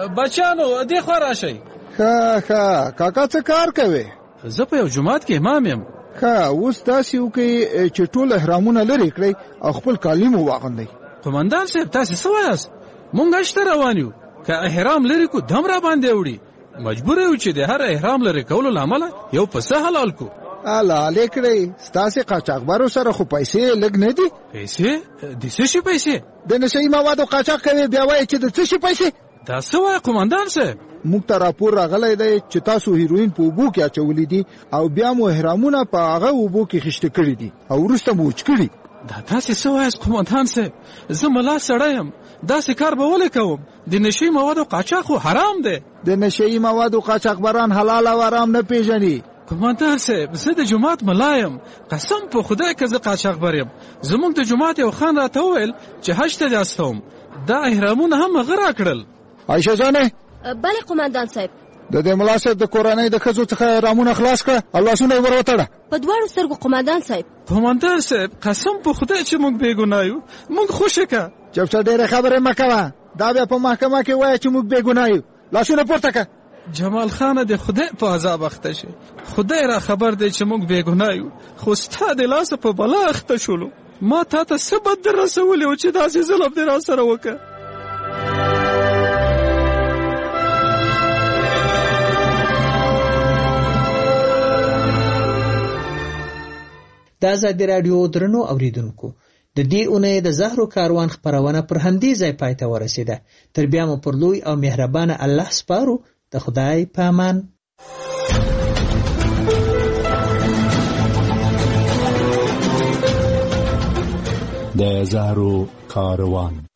بچیانو دې خوا راشئ. ښه ښه کاکا څه کار کوې؟ زه په یو جومات کې امام یم. ښه اوس داسې وکړئ چې ټول احرامونه لرې کړئ او خپل کالي مو واغوندئ. قومندان صاحب تاسې څه وایاست؟ مونږ حج ته روان یو، که احرام لرې کو دم را باندې وړي، مجبور یو چې د هر احرام لرې کولو له امله یو پسه حلال کو. حلالې کړئ، ستاسې قاچاقبرو سره خو پیسې لږ نه دي؟ پیسې؟ د څه شي پیسې؟ د نشهیي موادو قاچاق کوې بیا وایې چې د څه شي پیسې؟ دا څه وایه قومندان صاحب؟ موږ ته راپور راغلی دی چې تاسو هیروین په اوبو کې اچولی دي او بیا مو احرامونه په هغه اوبو کې خیشته کړي دي او وروسته مو وچ کړي. دا تاسې څه وایاست قومندان صاحب؟ زه ملا سړی یم، داسې کار به ولې کوم؟ د نشهیي موادو قاچاق خو حرام دی. د نشهیي موادو قاچاقبران حلال او حرام نه پیژني. قومندان صاحب زه د جومات ملا یم، قسم په خدای که زه قاچاقبر یم. زموږ د جومات یو خان راته وویل چې حج ته دې استوم، دا احرامونه هم هغه راکړل. عایشه جانې. بله قومندان صاحب. د دې ملا صاحب د کورنۍ د ښځو څخه احرامونه خلاص کړه او لاسونه یې ور وتړه. په دواړو سترګو قومندان صاحب. قومندان صاحب قسم په خدای چې موږ بې ګناه یو، موږ خوشې که. چپ ډېرې خبرې مه کوه، دا بیا په محکمه کې وایه چې موږ بې ګناه یو. لاسونه پورته که. جمال خانه د خدای په عذاب اخته شي، خدای را خبر دی چې موږ بې ګناه یو، خو ستا د لاسه په بلا اخته شولو. ما تا ته څه بد در رسولی و چې داسې ظلم دې را سره وکړه؟ د ازادي راډیو درنو اوریدونکو، د دې اونۍ د زهرو کاروان خپرونه پر همدې ځای پای ته ورسېده. تر بیا مو پر لوی او مهربانه الله سپارو. د خدای په امان. د زهرو کاروان